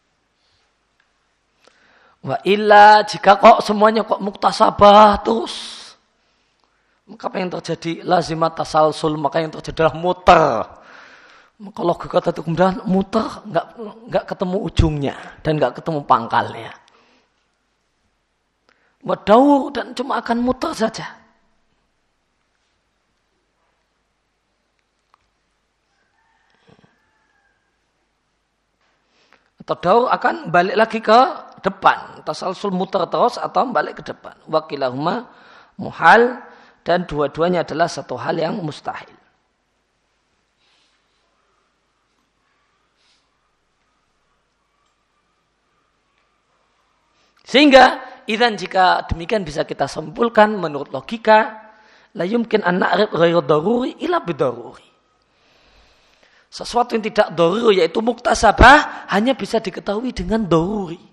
Wa illa, jika kok semuanya kok muktasabah terus, maka apa yang terjadi? Lazimat tasalsul, maka yang terjadi adalah muter. Kalau kata itu kemudian muter, nggak nggak ketemu ujungnya dan nggak ketemu pangkalnya. Wadaur dan cuma akan muter saja. Atau daur akan balik lagi ke depan. Tasalsul muter terus atau balik ke depan. Wakilahuma muhal, dan dua-duanya adalah satu hal yang mustahil. Sehingga idzan jika demikian bisa kita simpulkan menurut logika, la yumkin an na'rif ghairu daruri ila bidaruri. Sesuatu yang tidak daruri yaitu muktasabah hanya bisa diketahui dengan daruri.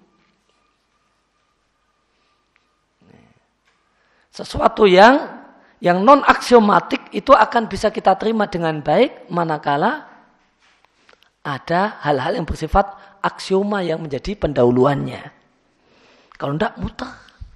Sesuatu yang yang non aksiomatik itu akan bisa kita terima dengan baik manakala ada hal-hal yang bersifat aksioma yang menjadi pendahuluannya. Kalau tidak muter.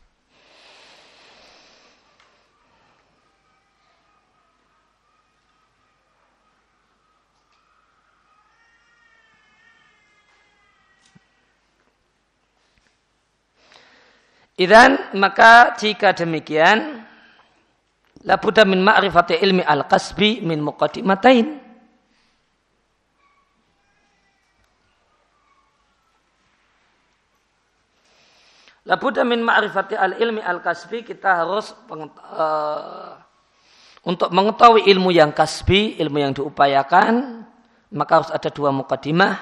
Idzan, maka jika demikian, la budda min ma'rifati ilmi al-qasbi min muqaddimatain. La budda min ma'rifati al-ilmi al-kasbi, kita harus uh, untuk mengetahui ilmu yang kasbi, ilmu yang diupayakan, maka harus ada dua muqaddimah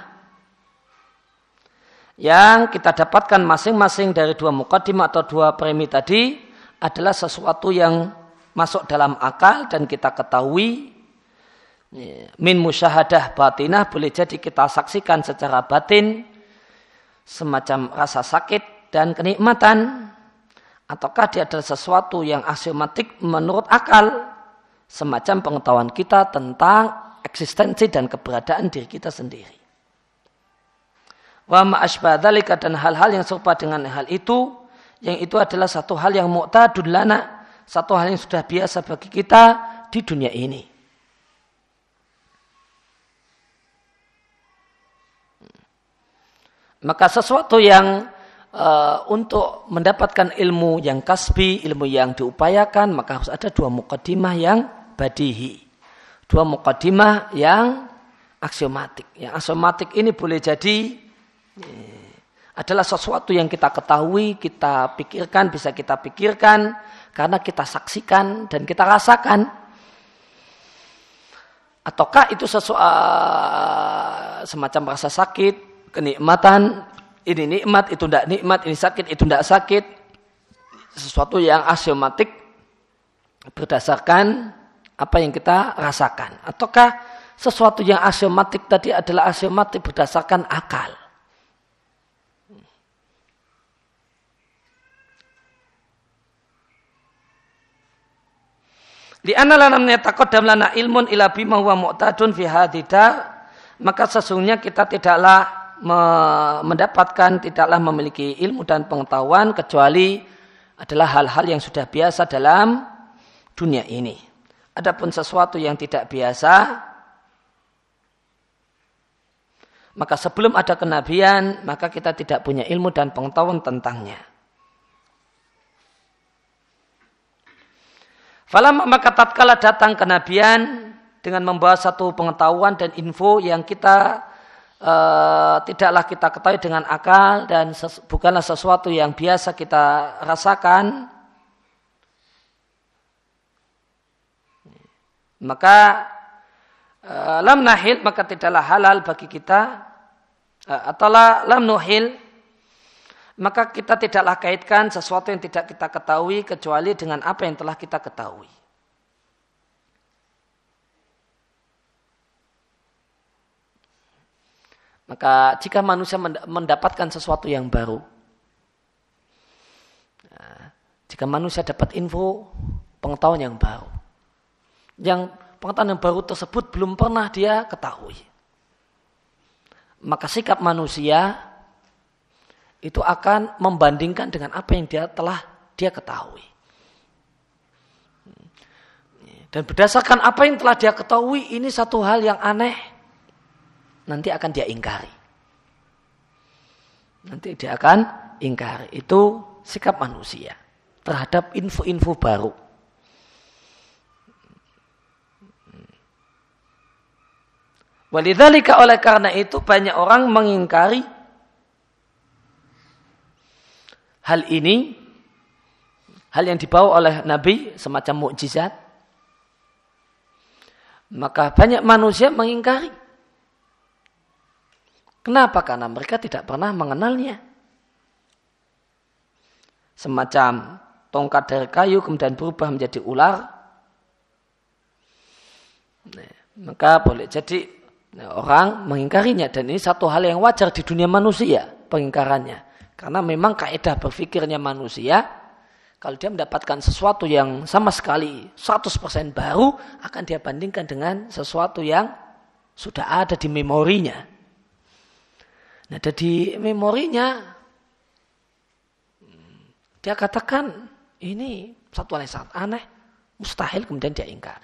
yang kita dapatkan masing-masing dari dua muqaddimah atau dua premi tadi adalah sesuatu yang masuk dalam akal dan kita ketahui min musyahadah batinah, boleh jadi kita saksikan secara batin semacam rasa sakit dan kenikmatan, ataukah dia adalah sesuatu yang aksiomatik menurut akal, semacam pengetahuan kita tentang eksistensi dan keberadaan diri kita sendiri. Wa ma asbah dzalika, dan hal-hal yang serupa dengan hal itu, yang itu adalah satu hal yang mu'tadun lana, satu hal yang sudah biasa bagi kita di dunia ini. Maka sesuatu yang Uh, untuk mendapatkan ilmu yang kasbi, ilmu yang diupayakan, maka harus ada dua muqaddimah yang badihi, dua muqaddimah yang aksiomatik. Yang aksiomatik ini boleh jadi eh, adalah sesuatu yang kita ketahui, kita pikirkan, bisa kita pikirkan karena kita saksikan dan kita rasakan. Ataukah itu sesuatu uh, semacam rasa sakit, kenikmatan, ini nikmat, itu tidak nikmat, ini sakit, itu tidak sakit. Sesuatu yang aksiomatik berdasarkan apa yang kita rasakan. Ataukah sesuatu yang aksiomatik tadi adalah aksiomatik berdasarkan akal. Di anna lana yataqaddam lana ilmun ila bima huwa mu'tadun fi hadida, maka sesungguhnya kita tidaklah mendapatkan, tidaklah memiliki ilmu dan pengetahuan kecuali adalah hal-hal yang sudah biasa dalam dunia ini. Adapun sesuatu yang tidak biasa, maka sebelum ada kenabian, maka kita tidak punya ilmu dan pengetahuan tentangnya. Falamma maka tatkala datang kenabian dengan membawa satu pengetahuan dan info yang kita uh, tidaklah kita ketahui dengan akal dan ses, bukanlah sesuatu yang biasa kita rasakan, maka uh, lam nahil, maka tidaklah halal bagi kita, uh, atau la, lam nuhil, maka kita tidaklah kaitkan sesuatu yang tidak kita ketahui kecuali dengan apa yang telah kita ketahui. Maka jika manusia mendapatkan sesuatu yang baru, jika manusia dapat info, pengetahuan yang baru, yang pengetahuan yang baru tersebut belum pernah dia ketahui, maka sikap manusia itu akan membandingkan dengan apa yang dia telah dia ketahui. Dan berdasarkan apa yang telah dia ketahui, ini satu hal yang aneh, nanti akan dia ingkari. Nanti dia akan ingkari. Itu sikap manusia terhadap info-info baru. Walidzalika, oleh karena itu banyak orang mengingkari hal ini, hal yang dibawa oleh Nabi semacam mukjizat, maka banyak manusia mengingkari. Kenapa? Karena mereka tidak pernah mengenalnya. Semacam tongkat dari kayu kemudian berubah menjadi ular, nah, maka boleh jadi orang mengingkarinya, dan ini satu hal yang wajar di dunia manusia, pengingkarannya. Karena memang kaidah berfikirnya manusia, kalau dia mendapatkan sesuatu yang sama sekali seratus persen baru, akan dia bandingkan dengan sesuatu yang sudah ada di memorinya. Nah, ada di memorinya, dia katakan ini satu hal yang sangat aneh, mustahil, kemudian dia ingkari.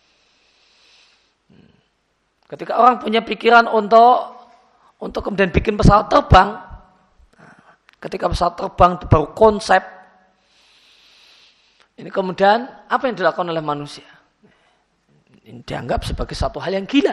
Ketika orang punya pikiran untuk untuk kemudian bikin pesawat terbang, ketika pesawat terbang baru konsep, ini kemudian apa yang dilakukan oleh manusia? Ini dianggap sebagai satu hal yang gila.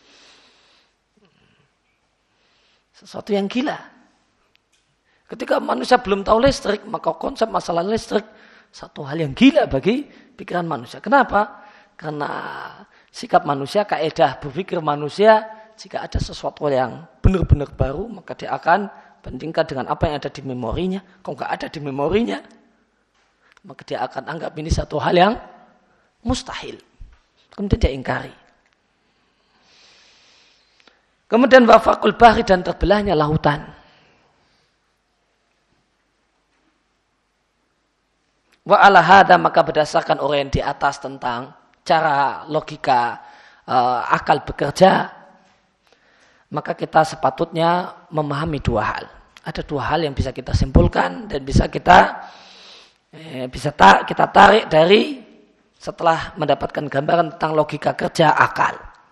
Sesuatu yang gila. Ketika manusia belum tahu listrik, maka konsep masalah listrik satu hal yang gila bagi pikiran manusia. Kenapa? Karena sikap manusia, kaidah berpikir manusia, jika ada sesuatu yang benar-benar baru, maka dia akan bandingkan dengan apa yang ada di memorinya. Kalau nggak ada di memorinya, maka dia akan anggap ini satu hal yang mustahil. Kemudian dia ingkari. Kemudian wafakul bahri, dan terbelahnya lautan. Wa ala hadza, maka berdasarkan orang yang di atas tentang cara logika uh, akal bekerja, maka kita sepatutnya memahami dua hal. Ada dua hal yang bisa kita simpulkan dan bisa kita eh, bisa ta- kita tarik dari setelah mendapatkan gambaran tentang logika kerja akal.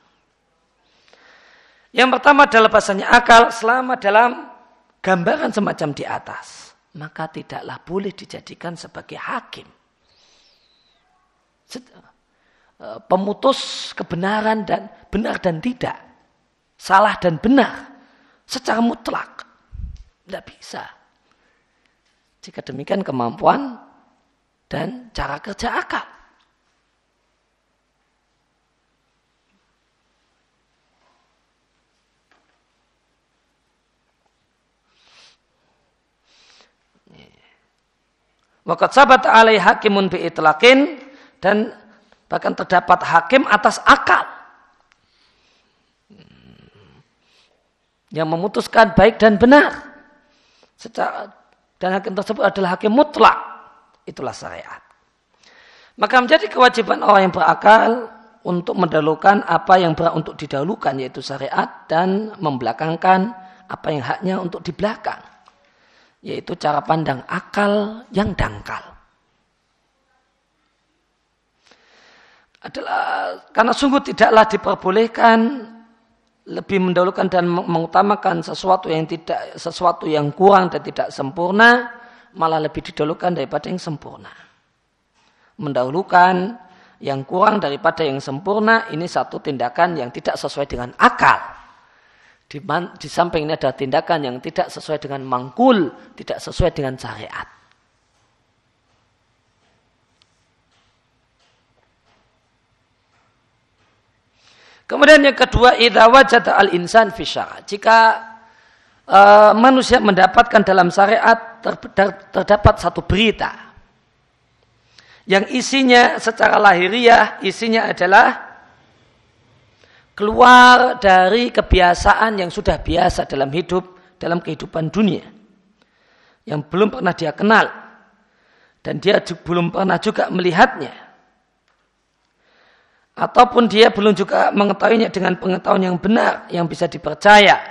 Yang pertama adalah bahasanya akal selama dalam gambaran semacam di atas, maka tidaklah boleh dijadikan sebagai hakim, pemutus kebenaran dan benar dan tidak, salah dan benar secara mutlak. Tidak bisa. Jika demikian kemampuan dan cara kerja akal. Wa qad sabata alai hakimun bi itlaqin, dan bahkan terdapat hakim atas akal yang memutuskan baik dan benar. Secara, dan hakim tersebut adalah hakim mutlak. Itulah syariat. Maka menjadi kewajiban orang yang berakal untuk mendahulukan apa yang berhak untuk didahulukan, yaitu syariat, dan membelakangkan apa yang haknya untuk di belakang, yaitu cara pandang akal yang dangkal. Adalah karena sungguh tidaklah diperbolehkan lebih mendahulukan dan mengutamakan sesuatu yang tidak sesuatu yang kurang dan tidak sempurna, malah lebih didahulukan daripada yang sempurna. Mendahulukan yang kurang daripada yang sempurna, ini satu tindakan yang tidak sesuai dengan akal. Di, di samping ini ada tindakan yang tidak sesuai dengan mangkul, tidak sesuai dengan syariat. Kemudian yang kedua, idza wajada al-insan fi syara'. Jika uh, manusia mendapatkan dalam syariat ter, ter, terdapat satu berita yang isinya secara lahiriah, isinya adalah keluar dari kebiasaan yang sudah biasa dalam hidup, dalam kehidupan dunia, yang belum pernah dia kenal, dan dia belum pernah juga melihatnya, ataupun dia belum juga mengetahuinya dengan pengetahuan yang benar, yang bisa dipercaya,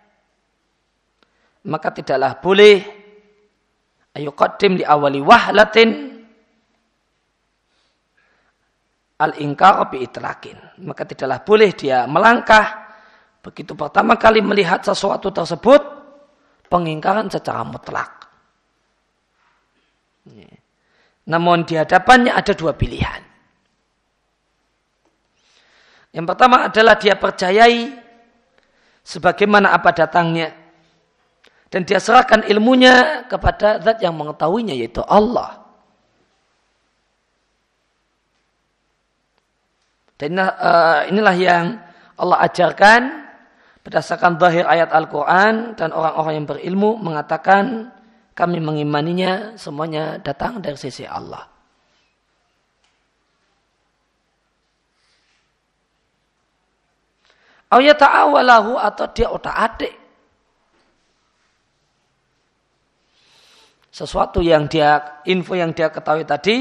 maka tidaklah boleh ayuqaddim li awali wahlatin al-inkar bi itlaqin. Maka tidaklah boleh dia melangkah begitu pertama kali melihat sesuatu tersebut pengingkaran secara mutlak. Namun di hadapannya ada dua pilihan. Yang pertama adalah dia percayai sebagaimana apa datangnya, dan dia serahkan ilmunya kepada zat yang mengetahuinya, yaitu Allah. Dan inilah yang Allah ajarkan berdasarkan zahir ayat Al-Quran, dan orang-orang yang berilmu mengatakan kami mengimaninya semuanya datang dari sisi Allah. Au yata'awalahu, atau dia otak-atik sesuatu yang dia, info yang dia ketahui tadi,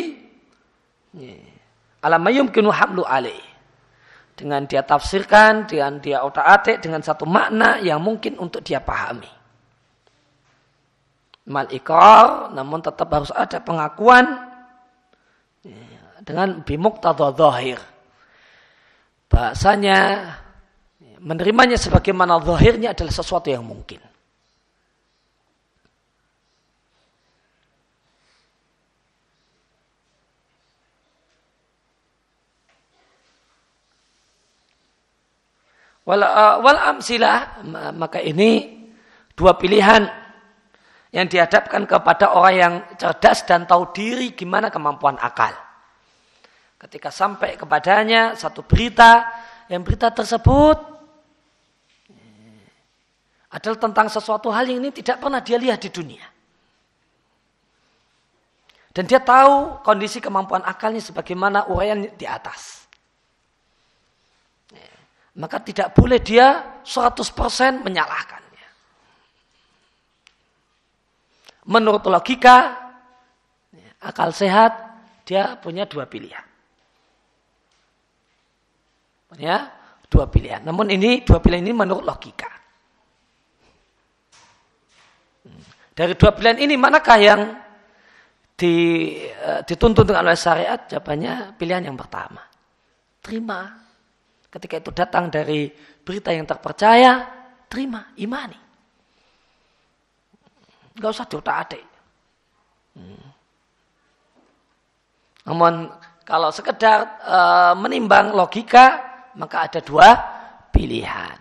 alam yumkinu hamlu alaih, dengan dia tafsirkan, dengan dia otak-atik dengan satu makna yang mungkin untuk dia pahami. Mal iqrar, namun tetap harus ada pengakuan dengan bimuqtadha zahir. Bahasanya menerimanya sebagaimana zahirnya adalah sesuatu yang mungkin. Wal, uh, wal amsilah, maka ini dua pilihan yang dihadapkan kepada orang yang cerdas dan tahu diri gimana kemampuan akal. Ketika sampai kepadanya satu berita, yang berita tersebut adalah tentang sesuatu hal yang ini tidak pernah dia lihat di dunia. Dan dia tahu kondisi kemampuan akalnya sebagaimana uraian di atas. Maka tidak boleh dia seratus persen menyalahkannya. Menurut logika, akal sehat, dia punya dua pilihan. Punya dua pilihan. Namun ini, dua pilihan ini menurut logika. Dari dua pilihan ini, manakah yang di, dituntut dengan oleh syariat? Jawabannya pilihan yang pertama. Terima. Ketika itu datang dari berita yang terpercaya, terima, imani. Enggak usah diotak-atik. Hmm. Namun kalau sekedar e, menimbang logika, maka ada dua pilihan.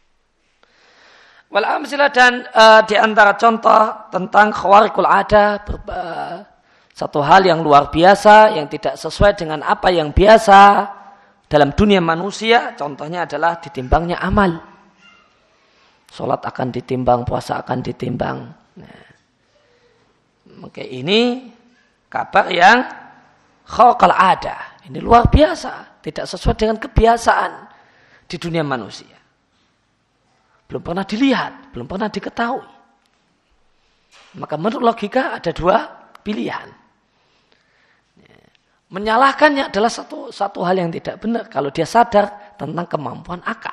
Wal amsilah, dan e, di antara contoh tentang khawariqul adah, e, satu hal yang luar biasa yang tidak sesuai dengan apa yang biasa dalam dunia manusia, contohnya adalah ditimbangnya amal. Sholat akan ditimbang, puasa akan ditimbang. Nah, maka ini Kabar yang kharqal adah. Ini luar biasa. Tidak sesuai dengan kebiasaan di dunia manusia. Belum pernah dilihat, belum pernah diketahui. Maka menurut logika ada dua pilihan. Menyalahkannya adalah satu, satu hal yang tidak benar. Kalau dia sadar tentang kemampuan akal.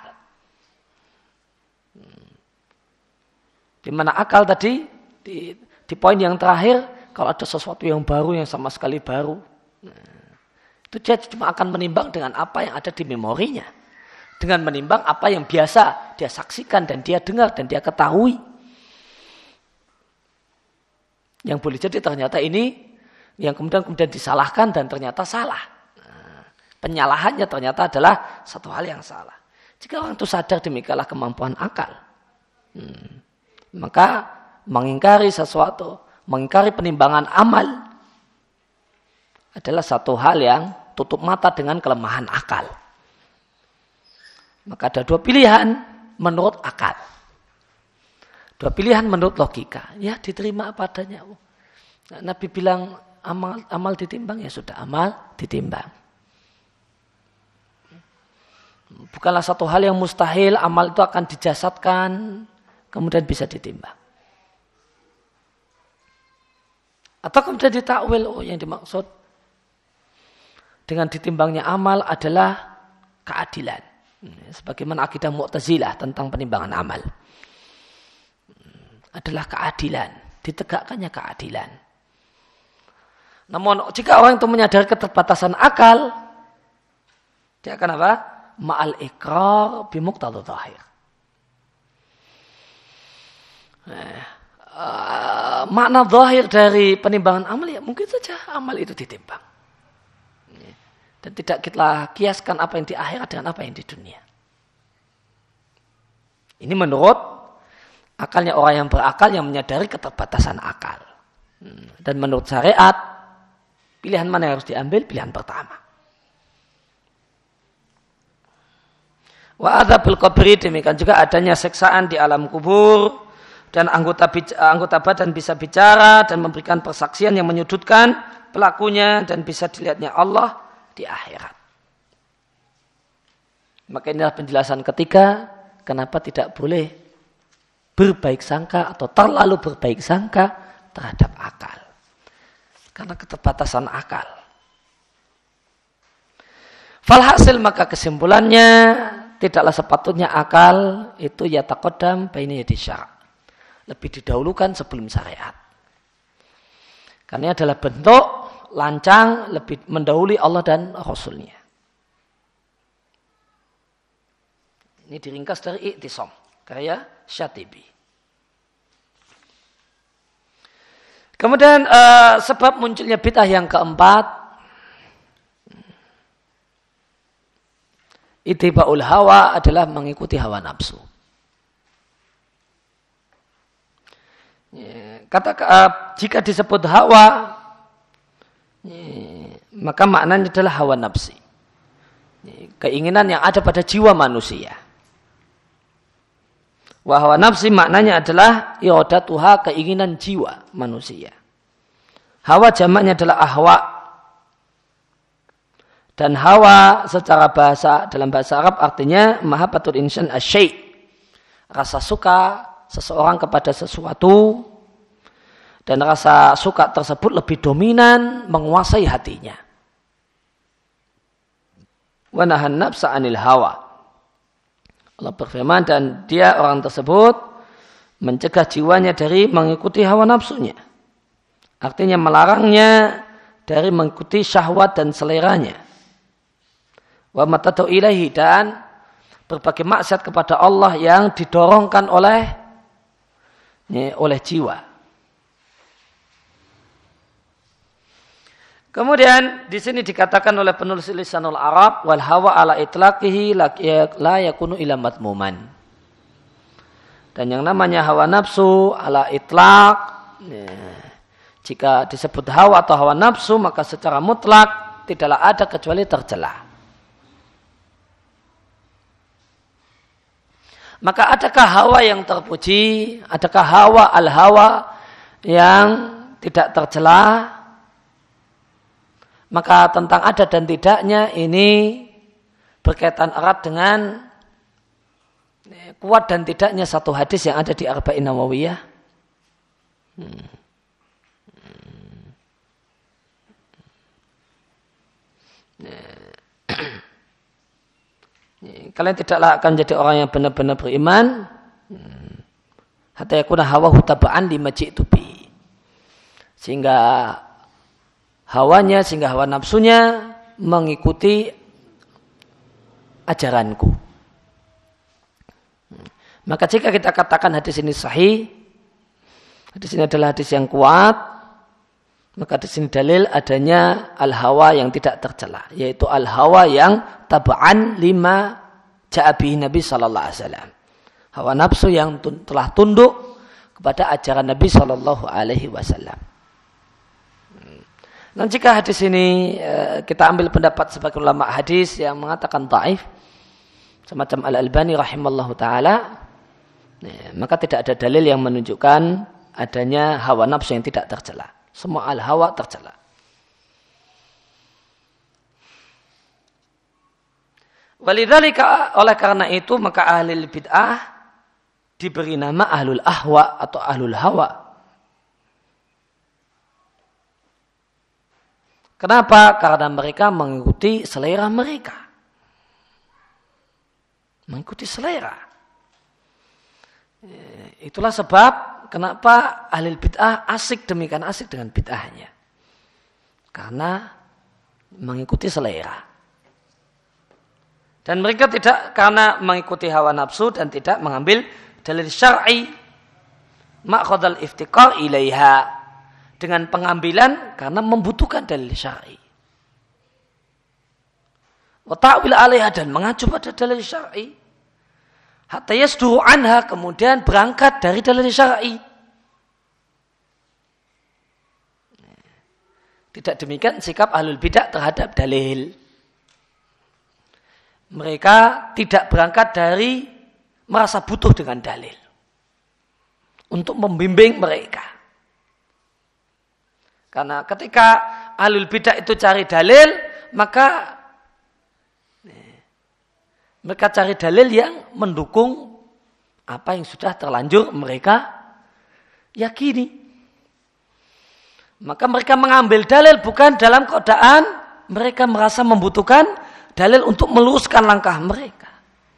Di mana akal tadi, di, di poin yang terakhir, kalau ada sesuatu yang baru, yang sama sekali baru, nah, itu dia cuma akan menimbang dengan apa yang ada di memorinya. Dengan menimbang apa yang biasa dia saksikan dan dia dengar dan dia ketahui. Yang boleh jadi ternyata ini, yang kemudian kemudian disalahkan dan ternyata salah. Nah, penyalahannya ternyata adalah satu hal yang salah. Jika orang itu sadar demikianlah kemampuan akal. Hmm, maka mengingkari sesuatu, mengingkari penimbangan amal adalah satu hal yang tutup mata dengan kelemahan akal. Maka ada dua pilihan menurut akal. Dua pilihan menurut logika. Ya diterima apa adanya. Nabi bilang amal, amal ditimbang, ya sudah amal ditimbang. Bukanlah satu hal yang mustahil, amal itu akan dijasadkan, kemudian bisa ditimbang. Atau kemudian ditakwil, oh yang dimaksud dengan ditimbangnya amal adalah keadilan. Sebagaimana akidah Mu'tazilah tentang penimbangan amal. Adalah keadilan. Ditegakkannya keadilan. Namun jika orang itu menyadari keterbatasan akal, dia akan apa? Ma'al ikrar bimuqtadha zahir. Nah, uh, makna zahir dari penimbangan amal ya mungkin saja amal itu ditimbang. Dan tidak kita kiaskan apa yang di akhirat dengan apa yang di dunia. Ini menurut akalnya orang yang berakal yang menyadari keterbatasan akal. Dan menurut syariat, pilihan mana yang harus diambil? Pilihan pertama. Wa adzabul qabri, demikian juga adanya siksaan di alam kubur. Dan anggota, anggota badan bisa bicara dan memberikan persaksian yang menyudutkan pelakunya dan bisa dilihatnya Allah di akhirat. Maka inilah penjelasan ketiga, kenapa tidak boleh berbaik sangka atau terlalu berbaik sangka terhadap akal. Karena keterbatasan akal. Falhasil maka kesimpulannya, tidaklah sepatutnya akal itu yataqaddam baina yadi syara'. Lebih didahulukan sebelum syariat. Karena ini adalah bentuk lancang lebih mendahului Allah dan Rasulnya. Ini diringkas dari I'tisam, karya Syatibi. Kemudian uh, sebab munculnya bid'ah yang keempat, ittiba'ul hawa adalah mengikuti hawa nafsu. Kata uh, jika disebut hawa, maka maknanya adalah hawa nafsi. Keinginan yang ada pada jiwa manusia. Wa hawa nafsi maknanya adalah iradatuha, keinginan jiwa manusia. Hawa jamaknya adalah ahwa. Dan hawa secara bahasa dalam bahasa Arab artinya mahabbatul insan asyai'. Rasa suka seseorang kepada sesuatu dan rasa suka tersebut lebih dominan menguasai hatinya. Wa nahan nafsa 'anil hawa. Allah berfirman dan dia orang tersebut mencegah jiwanya dari mengikuti hawa nafsunya. Artinya melarangnya dari mengikuti syahwat dan seleranya. Wa matatu ilahi, dan berbagai maksiat kepada Allah yang didorongkan oleh ya, oleh jiwa. Kemudian di sini dikatakan oleh penulis Lisanul Arab, wal hawa ala itlaqihi la yakunu ila madmuman. Dan yang namanya hawa nafsu ala itlaq, ya, jika disebut hawa atau hawa nafsu maka secara mutlak tidaklah ada kecuali tercela. Maka adakah hawa yang terpuji? Adakah hawa al-hawa yang tidak tercela? Maka tentang ada dan tidaknya ini berkaitan erat dengan kuat dan tidaknya satu hadis yang ada di Arba'in Nawawiyah. Hmm. Kalian tidaklah akan jadi orang yang benar-benar beriman hatta yakuna hawahu taba'an lima ji'tu bi. Sehingga hawanya, sehingga hawa nafsunya mengikuti ajaranku. Maka jika kita katakan hadis ini sahih, hadis ini adalah hadis yang kuat, maka di sini dalil adanya al-hawa yang tidak tercela, yaitu al-hawa yang tab'an lima ja'abihi Nabi sallallahu alaihi wasallam. Hawa nafsu yang tun- telah tunduk kepada ajaran Nabi sallallahu alaihi wasallam. Dan jika hadis ini kita ambil pendapat sebagai ulama hadis yang mengatakan dhaif, semacam Al-Albani rahimallahu taala, maka tidak ada dalil yang menunjukkan adanya hawa nafsu yang tidak tercela. Semua al-hawa tercela. Walidzalika, oleh karena itu maka ahli bid'ah diberi nama ahlul ahwa atau ahlul hawa. Kenapa? Karena mereka mengikuti selera mereka. Mengikuti selera. Itulah sebab kenapa ahli bid'ah asik demikian asik dengan bid'ahnya. Karena mengikuti selera. Dan mereka tidak karena mengikuti hawa nafsu dan tidak mengambil dalil syar'i ma'khadhal iftiqar ilaiha, dengan pengambilan karena membutuhkan dalil syar'i. Wa ta'wil 'alaiha, dan mengacu pada dalil syar'i. Hatta yasduru anha, kemudian berangkat dari dalil syar'i. Tidak demikian sikap ahlul bidah terhadap dalil. Mereka tidak berangkat dari merasa butuh dengan dalil untuk membimbing mereka. Karena ketika ahlul bidah itu cari dalil, maka mereka cari dalil yang mendukung apa yang sudah terlanjur mereka yakini. Maka mereka mengambil dalil bukan dalam keadaan mereka merasa membutuhkan dalil untuk meluruskan langkah mereka.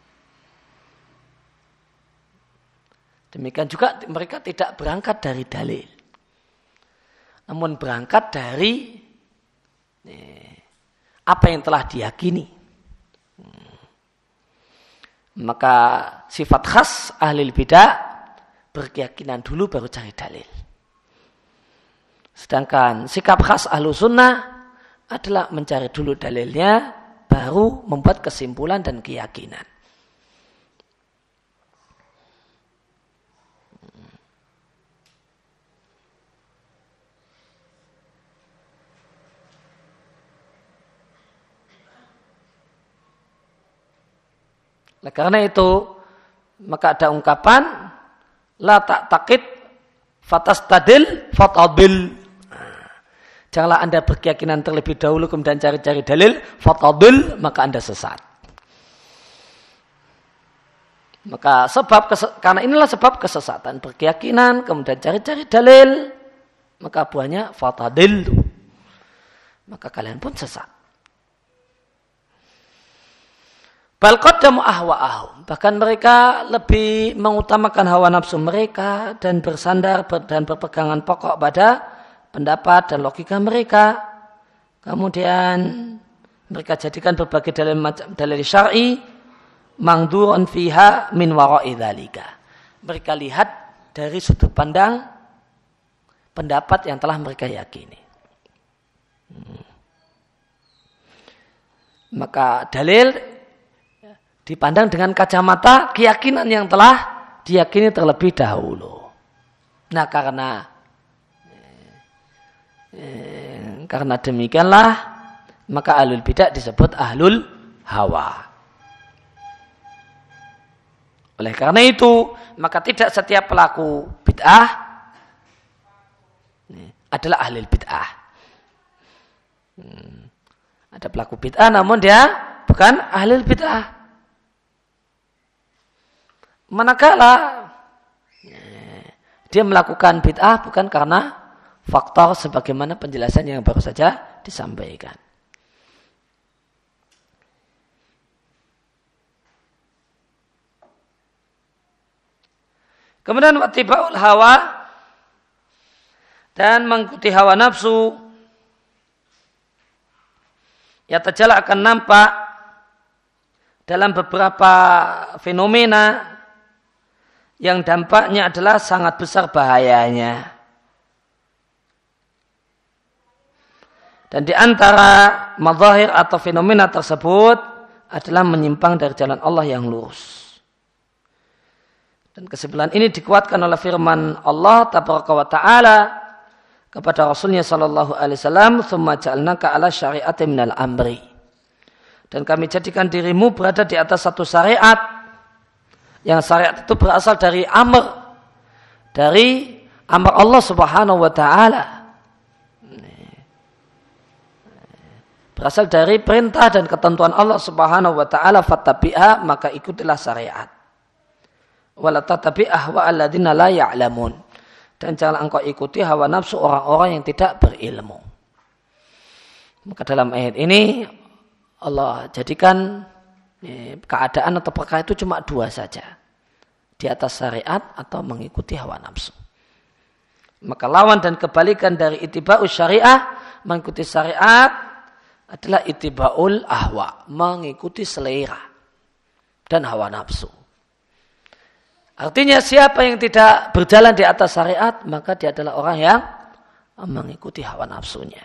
Demikian juga mereka tidak berangkat dari dalil, namun berangkat dari eh, apa yang telah diyakini. Maka sifat khas ahli bidah berkeyakinan dulu baru cari dalil. Sedangkan sikap khas ahlu sunnah adalah mencari dulu dalilnya, baru membuat kesimpulan dan keyakinan. Nah, karena itu maka ada ungkapan la ta'taqid fatastadil fatadil. Janganlah Anda berkeyakinan terlebih dahulu kemudian cari-cari dalil, fatadil, maka Anda sesat. Maka sebab karena inilah sebab kesesatan, berkeyakinan kemudian cari-cari dalil, maka buahnya fatadil. Maka kalian pun sesat. Bal qaddamu ahwa'ahum, bahkan mereka lebih mengutamakan hawa nafsu mereka dan bersandar dan berpegangan pokok pada pendapat dan logika mereka. Kemudian mereka jadikan berbagai dalil macam dalil syar'i mangdurun fiha min wara'i dzalika. Mereka lihat dari sudut pandang pendapat yang telah mereka yakini. Hmm. Maka dalil dipandang dengan kacamata keyakinan yang telah diyakini terlebih dahulu. Nah, karena eh, karena demikianlah maka ahlul bidah disebut ahlul hawa. Oleh karena itu, maka tidak setiap pelaku bid'ah adalah ahlul bid'ah. Hmm. Ada pelaku bid'ah namun dia bukan ahli bid'ah. Manakala dia melakukan bid'ah bukan karena faktor sebagaimana penjelasan yang baru saja disampaikan. Kemudian wattiba'ul hawa dan mengikuti hawa nafsu, ya tajalla akan nampak dalam beberapa fenomena yang dampaknya adalah sangat besar bahayanya. Dan di antara mazahir atau fenomena tersebut adalah menyimpang dari jalan Allah yang lurus. Dan kesimpulan ini dikuatkan oleh firman Allah Tabaraka wa Ta'ala kepada Rasulnya sallallahu alaihi wasallam, "Tsumma ja'alnaka 'ala syari'atin minal amri." Dan kami jadikan dirimu berada di atas satu syariat, yang syariat itu berasal dari amr, dari amr Allah Subhanahu wa Ta'ala. Berasal dari perintah dan ketentuan Allah Subhanahu wa Ta'ala, fattabi'ha, maka ikutilah syariat. Wala tattabi' ahwa'al ladzina la ya'lamun. Dan jangan engkau ikuti hawa nafsu orang-orang yang tidak berilmu. Maka dalam ayat ini Allah jadikan keadaan atau perkara itu cuma dua saja. Di atas syariat atau mengikuti hawa nafsu. Maka lawan dan kebalikan dari ittiba'us syariah, mengikuti syariat, adalah ittiba'ul ahwa, mengikuti selera dan hawa nafsu. Artinya siapa yang tidak berjalan di atas syariat, maka dia adalah orang yang mengikuti hawa nafsunya.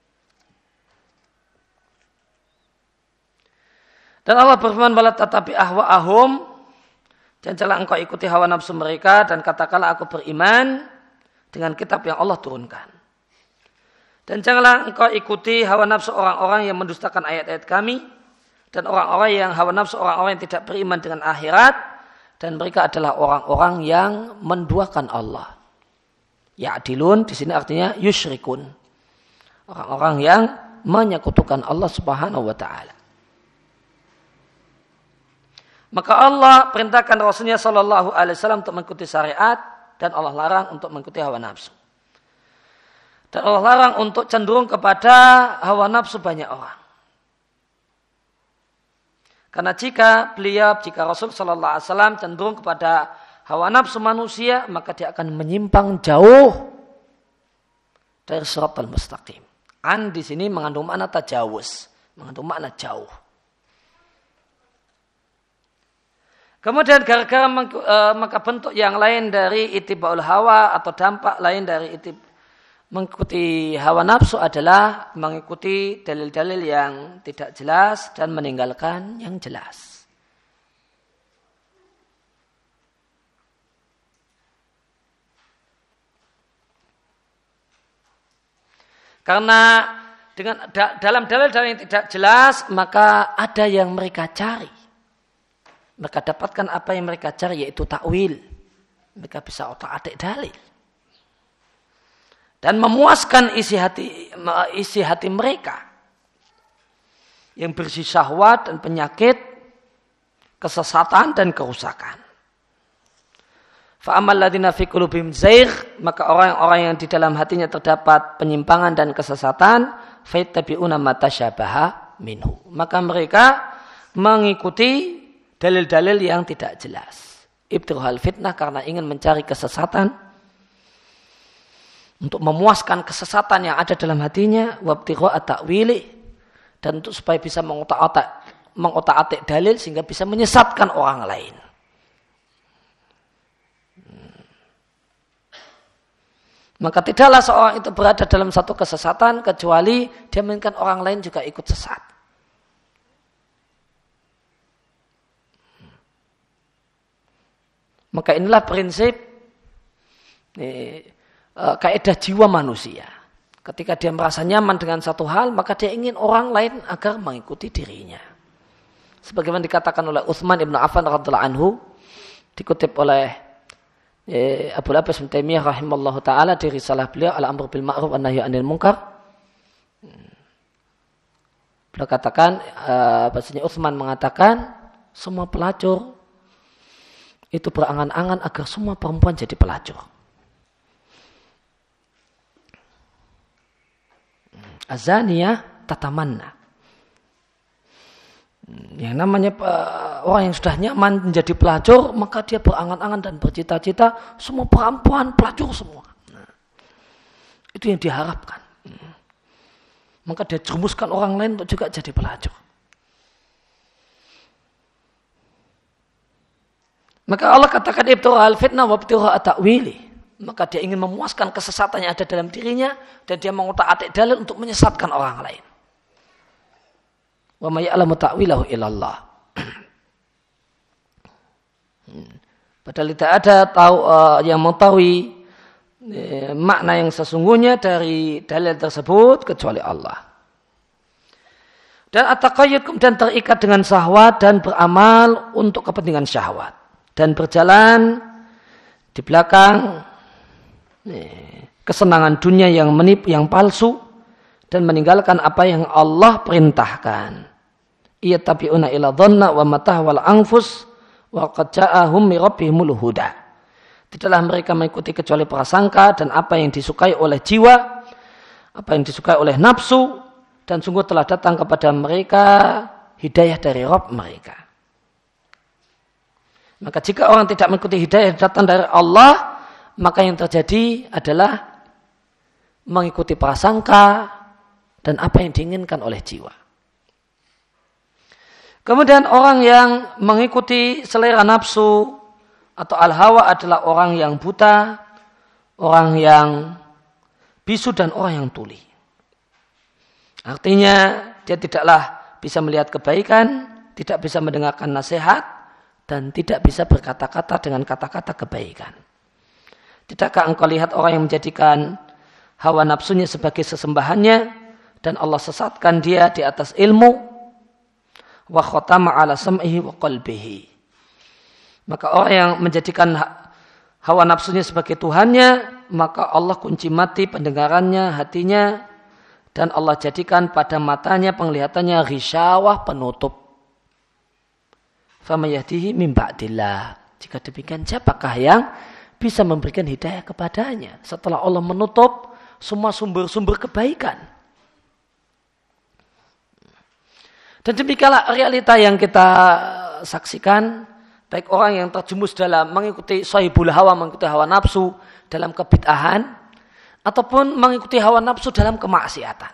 Dan Allah berfirman, "Wala tatabi ahwa'ahum," dan janganlah engkau ikuti hawa nafsu mereka, dan katakanlah aku beriman dengan kitab yang Allah turunkan. Dan janganlah engkau ikuti hawa nafsu orang-orang yang mendustakan ayat-ayat kami, dan orang-orang yang hawa nafsu orang-orang yang tidak beriman dengan akhirat, dan mereka adalah orang-orang yang menduakan Allah. Ya'dilun di sini artinya yusyrikun. Orang-orang yang menyekutukan Allah Subhanahu wa Ta'ala. Maka Allah perintahkan Rasulnya sallallahu alaihi wasallam untuk mengikuti syariat, dan Allah larang untuk mengikuti hawa nafsu. Dan Allah larang untuk cenderung kepada hawa nafsu banyak orang. Karena jika beliau, jika Rasul sallallahu alaihi wasallam cenderung kepada hawa nafsu manusia, maka dia akan menyimpang jauh dari shiratal mustaqim. An di sini mengandung makna tajawuz, mengandung makna jauh. Kemudian gara-gara maka bentuk yang lain dari ittiba'ul hawa atau dampak lain dari itib, mengikuti hawa nafsu adalah mengikuti dalil-dalil yang tidak jelas dan meninggalkan yang jelas. Karena dengan dalam dalil-dalil yang tidak jelas, maka ada yang mereka cari. Mereka dapatkan apa yang mereka cari, yaitu takwil. Mereka bisa otak-atik dalil. Dan memuaskan isi hati isi hati mereka yang bersih syahwat dan penyakit, kesesatan dan kerusakan. Fa ammal ladzina fi qulubihim zaigh, maka orang-orang yang di dalam hatinya terdapat penyimpangan dan kesesatan, fayattabi'una ma tasyabaha minhu. Maka mereka mengikuti dalil-dalil yang tidak jelas. Ibtighal fitnah, karena ingin mencari kesesatan, untuk memuaskan kesesatan yang ada dalam hatinya, wabtigha at-ta'wili, dan untuk supaya bisa mengotak-atik mengotak-atik dalil sehingga bisa menyesatkan orang lain. Hmm. Maka tidaklah seorang itu berada dalam satu kesesatan kecuali dia menginginkan orang lain juga ikut sesat. Maka inilah prinsip eh, kaidah jiwa manusia. Ketika dia merasa nyaman dengan satu hal, maka dia ingin orang lain agar mengikuti dirinya. Sebagaimana dikatakan oleh Utsman ibn Affan radhiyallahu anhu, dikutip oleh eh, Abu Abbas Ibnu Taimiyah rahimallahu taala di risalah beliau Al-Amru bil Ma'ruf wan Nahyi 'anil Munkar. Beliau katakan, uh, bahasanya Utsman mengatakan, semua pelacur itu berangan-angan agar semua perempuan jadi pelacur. Azaniyah tatamanna. Yang namanya uh, orang yang sudah nyaman menjadi pelacur, maka dia berangan-angan dan bercita-cita semua perempuan pelacur semua. Nah, itu yang diharapkan. Maka dia jerumuskan orang lain untuk juga jadi pelacur. Maka Allah katakan ibtigha al-fitnah wa ibtigha at-ta'wili. Maka dia ingin memuaskan kesesatan yang ada dalam dirinya dan dia mengutak-atik dalil untuk menyesatkan orang lain. Wa may ya'lamu ta'wilahu illallah. Padahal tidak ada tahu uh, yang mengetahui eh, makna yang sesungguhnya dari dalil tersebut kecuali Allah. Dan at-taqayyud kemudian terikat dengan syahwat dan beramal untuk kepentingan syahwat dan berjalan di belakang eh, kesenangan dunia yang menipu, yang palsu dan meninggalkan apa yang Allah perintahkan. Ia tabi'una ila dhanna wa matahwal anfus wa qad ja'ahum min rabbihimul huda. Tidaklah mereka mengikuti kecuali prasangka dan apa yang disukai oleh jiwa, apa yang disukai oleh nafsu, dan sungguh telah datang kepada mereka hidayah dari Rabb mereka. Maka jika orang tidak mengikuti hidayah datang dari Allah, maka yang terjadi adalah mengikuti prasangka dan apa yang diinginkan oleh jiwa. Kemudian orang yang mengikuti selera nafsu atau al-hawa adalah orang yang buta, orang yang bisu dan orang yang tuli. Artinya dia tidaklah bisa melihat kebaikan, tidak bisa mendengarkan nasihat, dan tidak bisa berkata-kata dengan kata-kata kebaikan. Tidakkah engkau lihat orang yang menjadikan hawa nafsunya sebagai sesembahannya dan Allah sesatkan dia di atas ilmu? Wa khatama ala sam'ihi wa qalbihi. Maka orang yang menjadikan hawa nafsunya sebagai Tuhannya, maka Allah kunci mati pendengarannya, hatinya, dan Allah jadikan pada matanya, penglihatannya ghisyawah, penutup. Fama yahdihi min ba'dillah. Jika demikian, siapakah yang bisa memberikan hidayah kepadanya setelah Allah menutup semua sumber-sumber kebaikan? Dan demikianlah realita yang kita saksikan, baik orang yang terjumus dalam mengikuti sahibul hawa, mengikuti hawa nafsu dalam kebid'ahan, ataupun mengikuti hawa nafsu dalam kemaksiatan.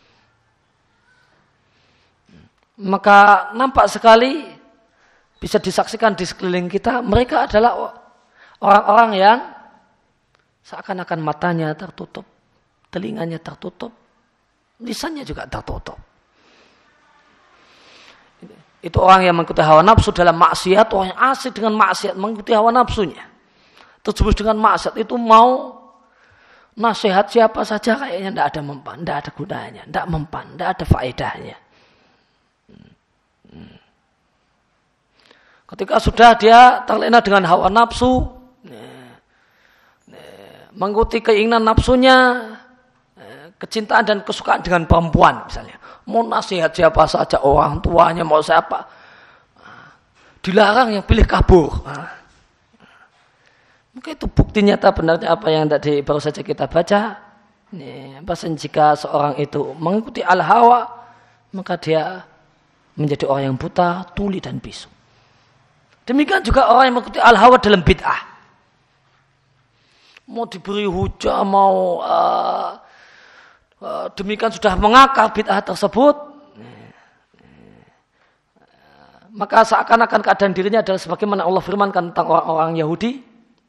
Maka nampak sekali bisa disaksikan di sekeliling kita, mereka adalah orang-orang yang seakan-akan matanya tertutup, telinganya tertutup, lisannya juga tertutup. Itu orang yang mengikuti hawa nafsu dalam maksiat, orang yang asik dengan maksiat, mengikuti hawa nafsunya. Terjumus dengan maksiat itu mau nasihat siapa saja kayaknya tidak ada mempan, tidak ada gunanya, tidak mempan, tidak ada faedahnya. Ketika sudah dia terlena dengan hawa nafsu, mengikuti keinginan nafsunya, kecintaan dan kesukaan dengan perempuan misalnya. Mau nasihat siapa saja, orang tuanya, mau siapa. Dilarang, yang pilih kabur. Mungkin itu bukti nyata benarnya apa yang tadi baru saja kita baca. Bahkan jika seorang itu mengikuti al-hawa, maka dia menjadi orang yang buta, tuli dan bisu. Demikian juga orang yang mengikuti al-hawa dalam bid'ah. Mau diberi hujah, mau... Uh, demikian sudah mengakar bid'ah tersebut, maka seakan-akan keadaan dirinya adalah sebagaimana Allah firmankan tentang orang-orang Yahudi.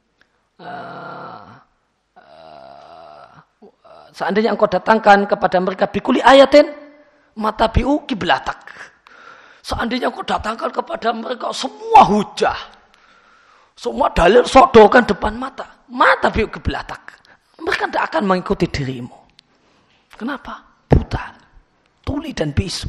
Seandainya engkau datangkan kepada mereka bikuli ayatin mata biu kiblatak. Seandainya engkau datangkan kepada mereka semua hujah, semua dalil sodorkan depan mata, mata biu kiblatak, mereka tidak akan mengikuti dirimu. Kenapa? Buta, tuli dan bisu.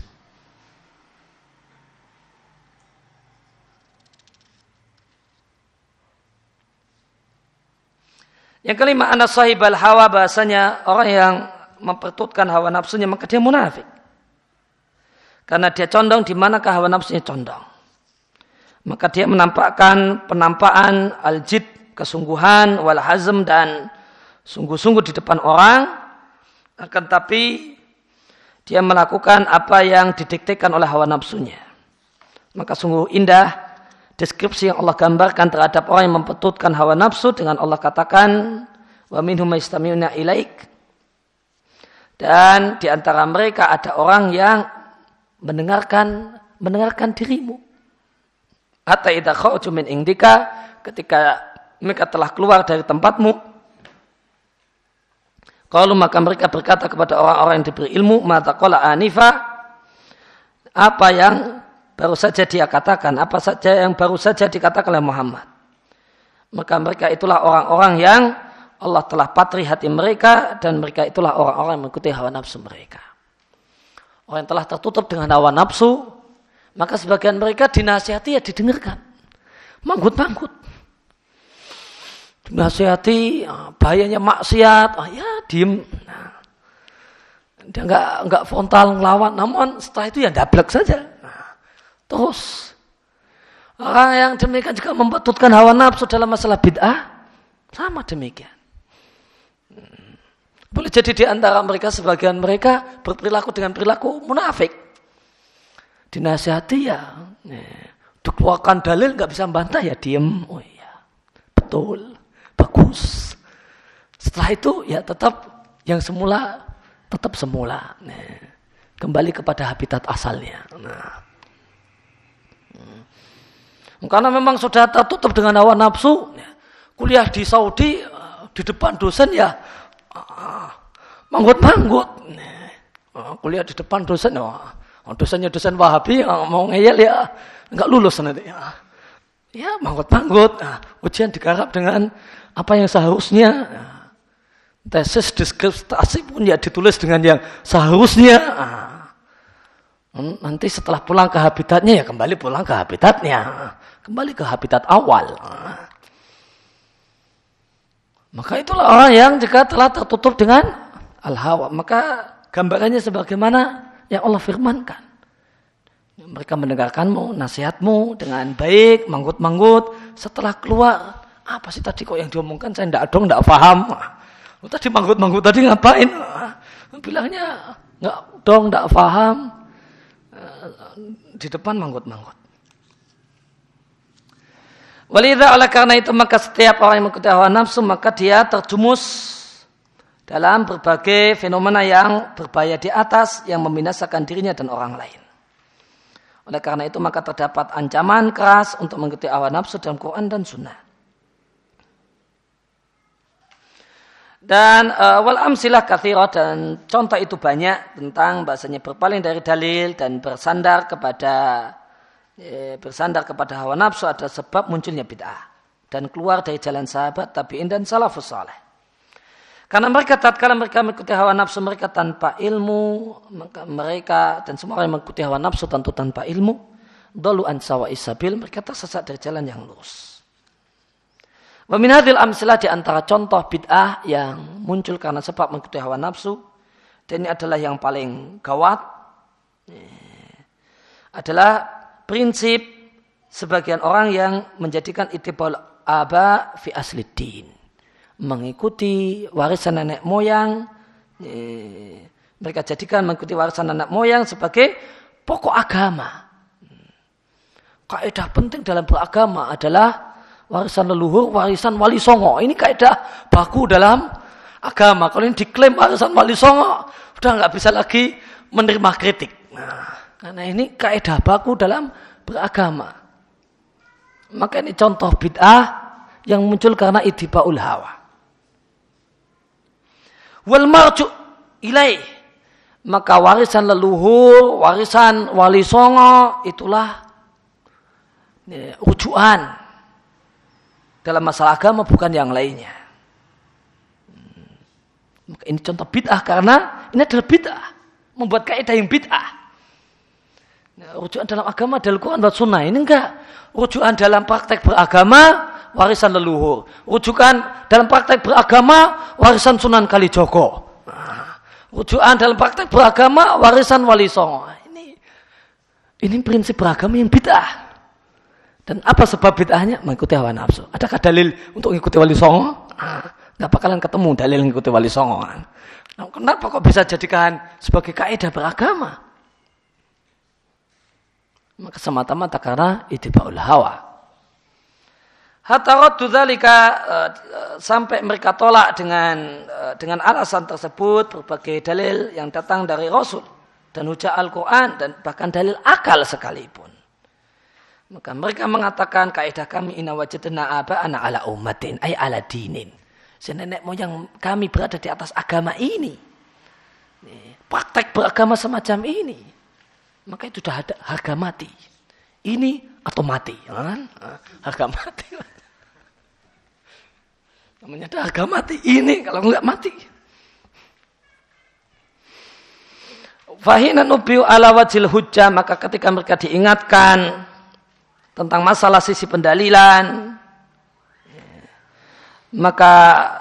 Yang kelima, anna sahibal hawa, bahasanya orang yang mempertutkan hawa nafsunya maka dia munafik. Karena dia condong di manakah hawa nafsunya condong. Maka dia menampakkan penampakan al-jid, kesungguhan, wal hazm, dan sungguh-sungguh di depan orang. Akan tapi dia melakukan apa yang didiktekan oleh hawa nafsunya. Maka sungguh indah deskripsi yang Allah gambarkan terhadap orang yang mempetutkan hawa nafsu dengan Allah katakan, wa minhum yastami'una ilaik. Dan di antara mereka ada orang yang mendengarkan mendengarkan dirimu. Hatta idza kharaju min indika, ketika mereka telah keluar dari tempatmu, qalu, maka mereka berkata kepada orang-orang yang diberi ilmu, ma taqala anifa, apa yang baru saja dia katakan, apa saja yang baru saja dikatakan oleh Muhammad. Maka mereka itulah orang-orang yang Allah telah patri hati mereka, dan mereka itulah orang-orang yang mengikuti hawa nafsu mereka. Orang yang telah tertutup dengan hawa nafsu, maka sebagian mereka dinasihati ya didengarkan. Manggut-manggut. Dinasihati, bahayanya maksiat, oh ya diem. Nah, dia enggak, enggak frontal ngelawan, namun setelah itu ya dablek saja. Nah, terus, orang yang demikian juga membetulkan hawa nafsu dalam masalah bid'ah, sama demikian. Boleh jadi di antara mereka, sebagian mereka berperilaku dengan perilaku munafik. Dinasihati ya, dikeluarkan dalil nggak bisa membantah ya diem. Oh iya, betul, bagus. Setelah itu ya tetap yang semula, tetap semula. Nah, kembali kepada habitat asalnya. Nah, karena memang sudah tertutup dengan hawa nafsu. Kuliah di Saudi di depan dosen ya. Manggut-manggut. Kuliah di depan dosen, oh, dosennya dosen Wahabi, mau ngeyel ya, enggak lulus nanti. Ya, manggut-manggut. Nah, ujian digarap dengan apa yang seharusnya. Tesis dissertasi pun ya ditulis dengan yang seharusnya. Nanti setelah pulang ke habitatnya ya kembali pulang ke habitatnya, kembali ke habitat awal. Maka itulah orang yang jika telah tertutup dengan al-hawa, maka gambarannya sebagaimana yang Allah firmankan. Mereka mendengarkanmu, nasihatmu dengan baik, manggut-manggut. Setelah keluar, apa sih tadi kok yang diomongkan? Saya tidak dong, tidak paham. Oh, tadi manggut-manggut tadi ngapain? Bilangnya nggak dong, tidak paham. Di depan manggut-manggut. Walidha, oleh karena itu maka setiap orang yang mengikuti hawa nafsu maka dia terjumus dalam berbagai fenomena yang berbahaya di atas yang membinasakan dirinya dan orang lain. Oleh karena itu maka terdapat ancaman keras untuk mengikuti hawa nafsu dalam Quran dan Sunnah. Dan uh, wal amsilah katsirah, dan contoh itu banyak tentang bahasanya berpaling dari dalil dan bersandar kepada eh, bersandar kepada hawa nafsu adalah sebab munculnya bid'ah dan keluar dari jalan sahabat, tabi'in dan salafus saleh. Karena mereka tatkala mereka mengikuti hawa nafsu mereka tanpa ilmu, maka mereka dan semua orang yang mengikuti hawa nafsu tentu tanpa ilmu, dalu an sawa'is sabil, mereka tersesat dari jalan yang lurus. Wa min hadhil amsilah, di antara contoh bid'ah yang muncul karena sebab mengikuti hawa nafsu, dan ini adalah yang paling gawat, adalah prinsip sebagian orang yang menjadikan ittiba'ul aba fi asliddin, mengikuti warisan nenek moyang. Mereka jadikan mengikuti warisan nenek moyang sebagai pokok agama. Kaidah penting dalam beragama adalah warisan leluhur, warisan wali songo. Ini kaidah baku dalam agama. Kalau ini diklaim warisan wali songo, udah nggak bisa lagi menerima kritik. Nah, karena ini kaidah baku dalam beragama. Maka ini contoh bid'ah yang muncul karena ittiba'ul hawa. Wal marju ilaih, maka warisan leluhur, warisan wali songo itulah ya, rujukan dalam masalah agama, bukan yang lainnya. Maka ini contoh bid'ah karena ini adalah bid'ah, membuat kaidah yang bid'ah. Nah, rujukan dalam agama adalah Quran dan Sunnah. Ini enggak rujukan dalam praktek beragama warisan leluhur, rujukan dalam praktek beragama warisan Sunan Kalijogo, nah, rujukan dalam praktek beragama warisan Wali Songo. Ini ini prinsip beragama yang bid'ah. Dan apa sebab bid'ahnya? Mengikuti hawa nafsu. Adakah dalil untuk mengikuti wali songo? Nah, nggak bakalan ketemu dalil mengikuti wali songo. Nah, kenapa kok bisa jadikan sebagai kaidah beragama? Maka semata-mata karena ittiba'ul hawa. Hatta raddu dzalika, sampai mereka tolak dengan dengan alasan tersebut berbagai dalil yang datang dari Rasul dan hujah Al-Qur'an dan bahkan dalil akal sekalipun. Maka mereka mengatakan kaidah kami inna wajadna aba'ana ala ummatin ay ala dinin. Nenek moyang kami berada di atas agama ini. Praktek beragama semacam ini. Maka itu sudah ada harga mati. Ini atau mati, kan? Harga mati. Namanya ada harga mati. Ini kalau enggak mati. Fahina nubiu ala wajil hujjah, maka ketika mereka diingatkan tentang masalah sisi pendalilan, maka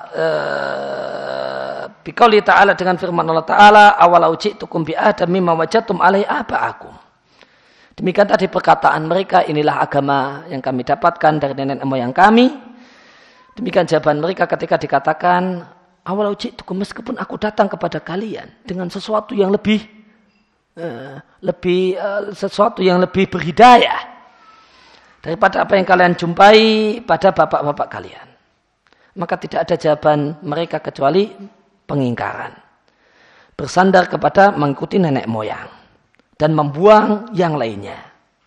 eh, biqauli ta'ala, dengan firman Allah Ta'ala, awalau ji'tukum bi adam mimma wajadtum alaihi aba'akum. Demikian tadi perkataan mereka, inilah agama yang kami dapatkan dari nenek moyang kami. Demikian jawaban mereka ketika dikatakan awalau ji'tukum, meskipun aku datang kepada kalian dengan sesuatu yang lebih uh, lebih uh, sesuatu yang lebih berhidayah daripada apa yang kalian jumpai pada bapak-bapak kalian. Maka tidak ada jawaban mereka kecuali pengingkaran. Bersandar kepada mengikuti nenek moyang dan membuang yang lainnya.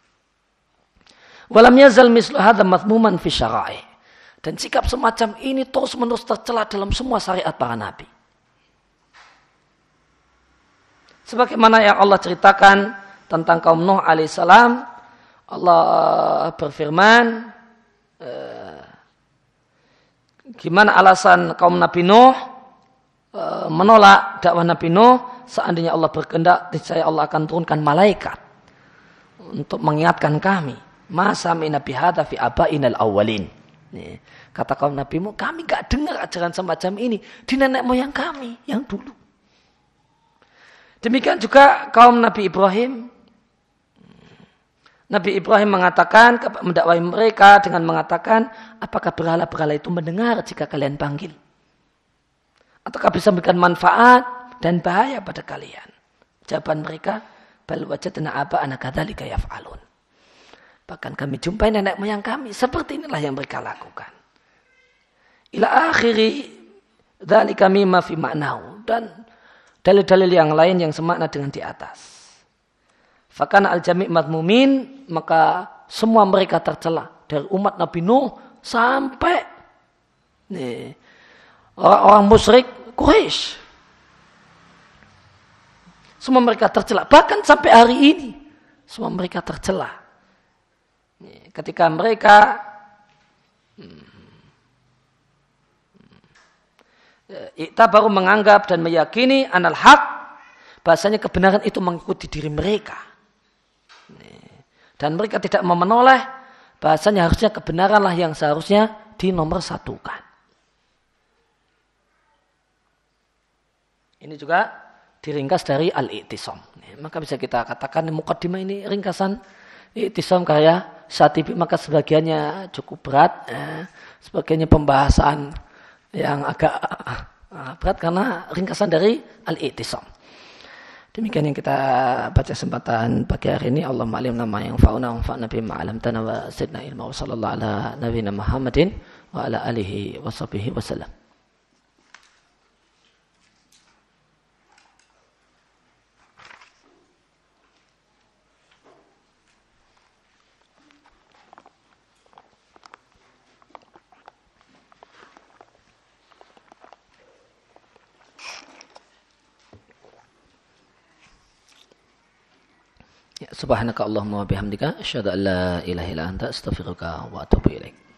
Walam yazal mislu hadza madhmuman fi syara'i. Dan sikap semacam ini terus-menerus tercela dalam semua syariat para nabi. Sebagaimana yang Allah ceritakan tentang kaum Nuh alaihissalam, Allah berfirman, eh, gimana alasan kaum Nabi Nuh eh, menolak dakwah Nabi Nuh? Seandainya Allah berkehendak, niscaya Allah akan turunkan malaikat untuk mengingatkan kami. Masa min nabi hadza fi abainal awwalin. Nih, kata kaum Nabi Nuh, kami enggak dengar ajaran semacam ini di nenek moyang kami yang dulu. Demikian juga kaum Nabi Ibrahim. Nabi Ibrahim mengatakan, mendakwai mereka dengan mengatakan, apakah berhala-berhala itu mendengar jika kalian panggil? Ataukah bisa memberikan manfaat dan bahaya pada kalian? Jawaban mereka, bal wajadna aba'ana kadzalika yaf'alun. Bahkan kami jumpai nenek moyang kami, seperti inilah yang mereka lakukan. Ila akhiri dzalika mimma fi ma'nahu, dan dalil-dalil yang lain yang semakna dengan di atas. Fakana al-jami' madmumin, maka semua mereka tercela dari umat Nabi Nuh sampai nih, orang-orang musyrik Quraisy. Semua mereka tercela, bahkan sampai hari ini semua mereka tercela. Nih, ketika mereka kita baru menganggap dan meyakini anal haq, bahasanya kebenaran itu mengikuti diri mereka. Dan mereka tidak mau menoleh, bahasanya harusnya kebenaranlah yang seharusnya dinomorsatukan. Ini juga diringkas dari al-i'tisam. Maka bisa kita katakan muqaddimah ini ringkasan i'tisam karya Syatibi, maka sebagiannya cukup berat, eh, sebagiannya pembahasan yang agak uh, berat karena ringkasan dari al-i'tisam. Demikian yang kita baca kesempatan pagi hari ini. Allahumma alimna ma yanfa'una wanfa'na bima 'allamtana wa zidna ilma wa sallallahu ala nabiyyina Muhammadin wa ala alihi wa sahbihi wasallam. Subhanaka Allahumma wa bihamdika asyhadu an la ilaha illa anta astaghfiruka wa atubu ilaik.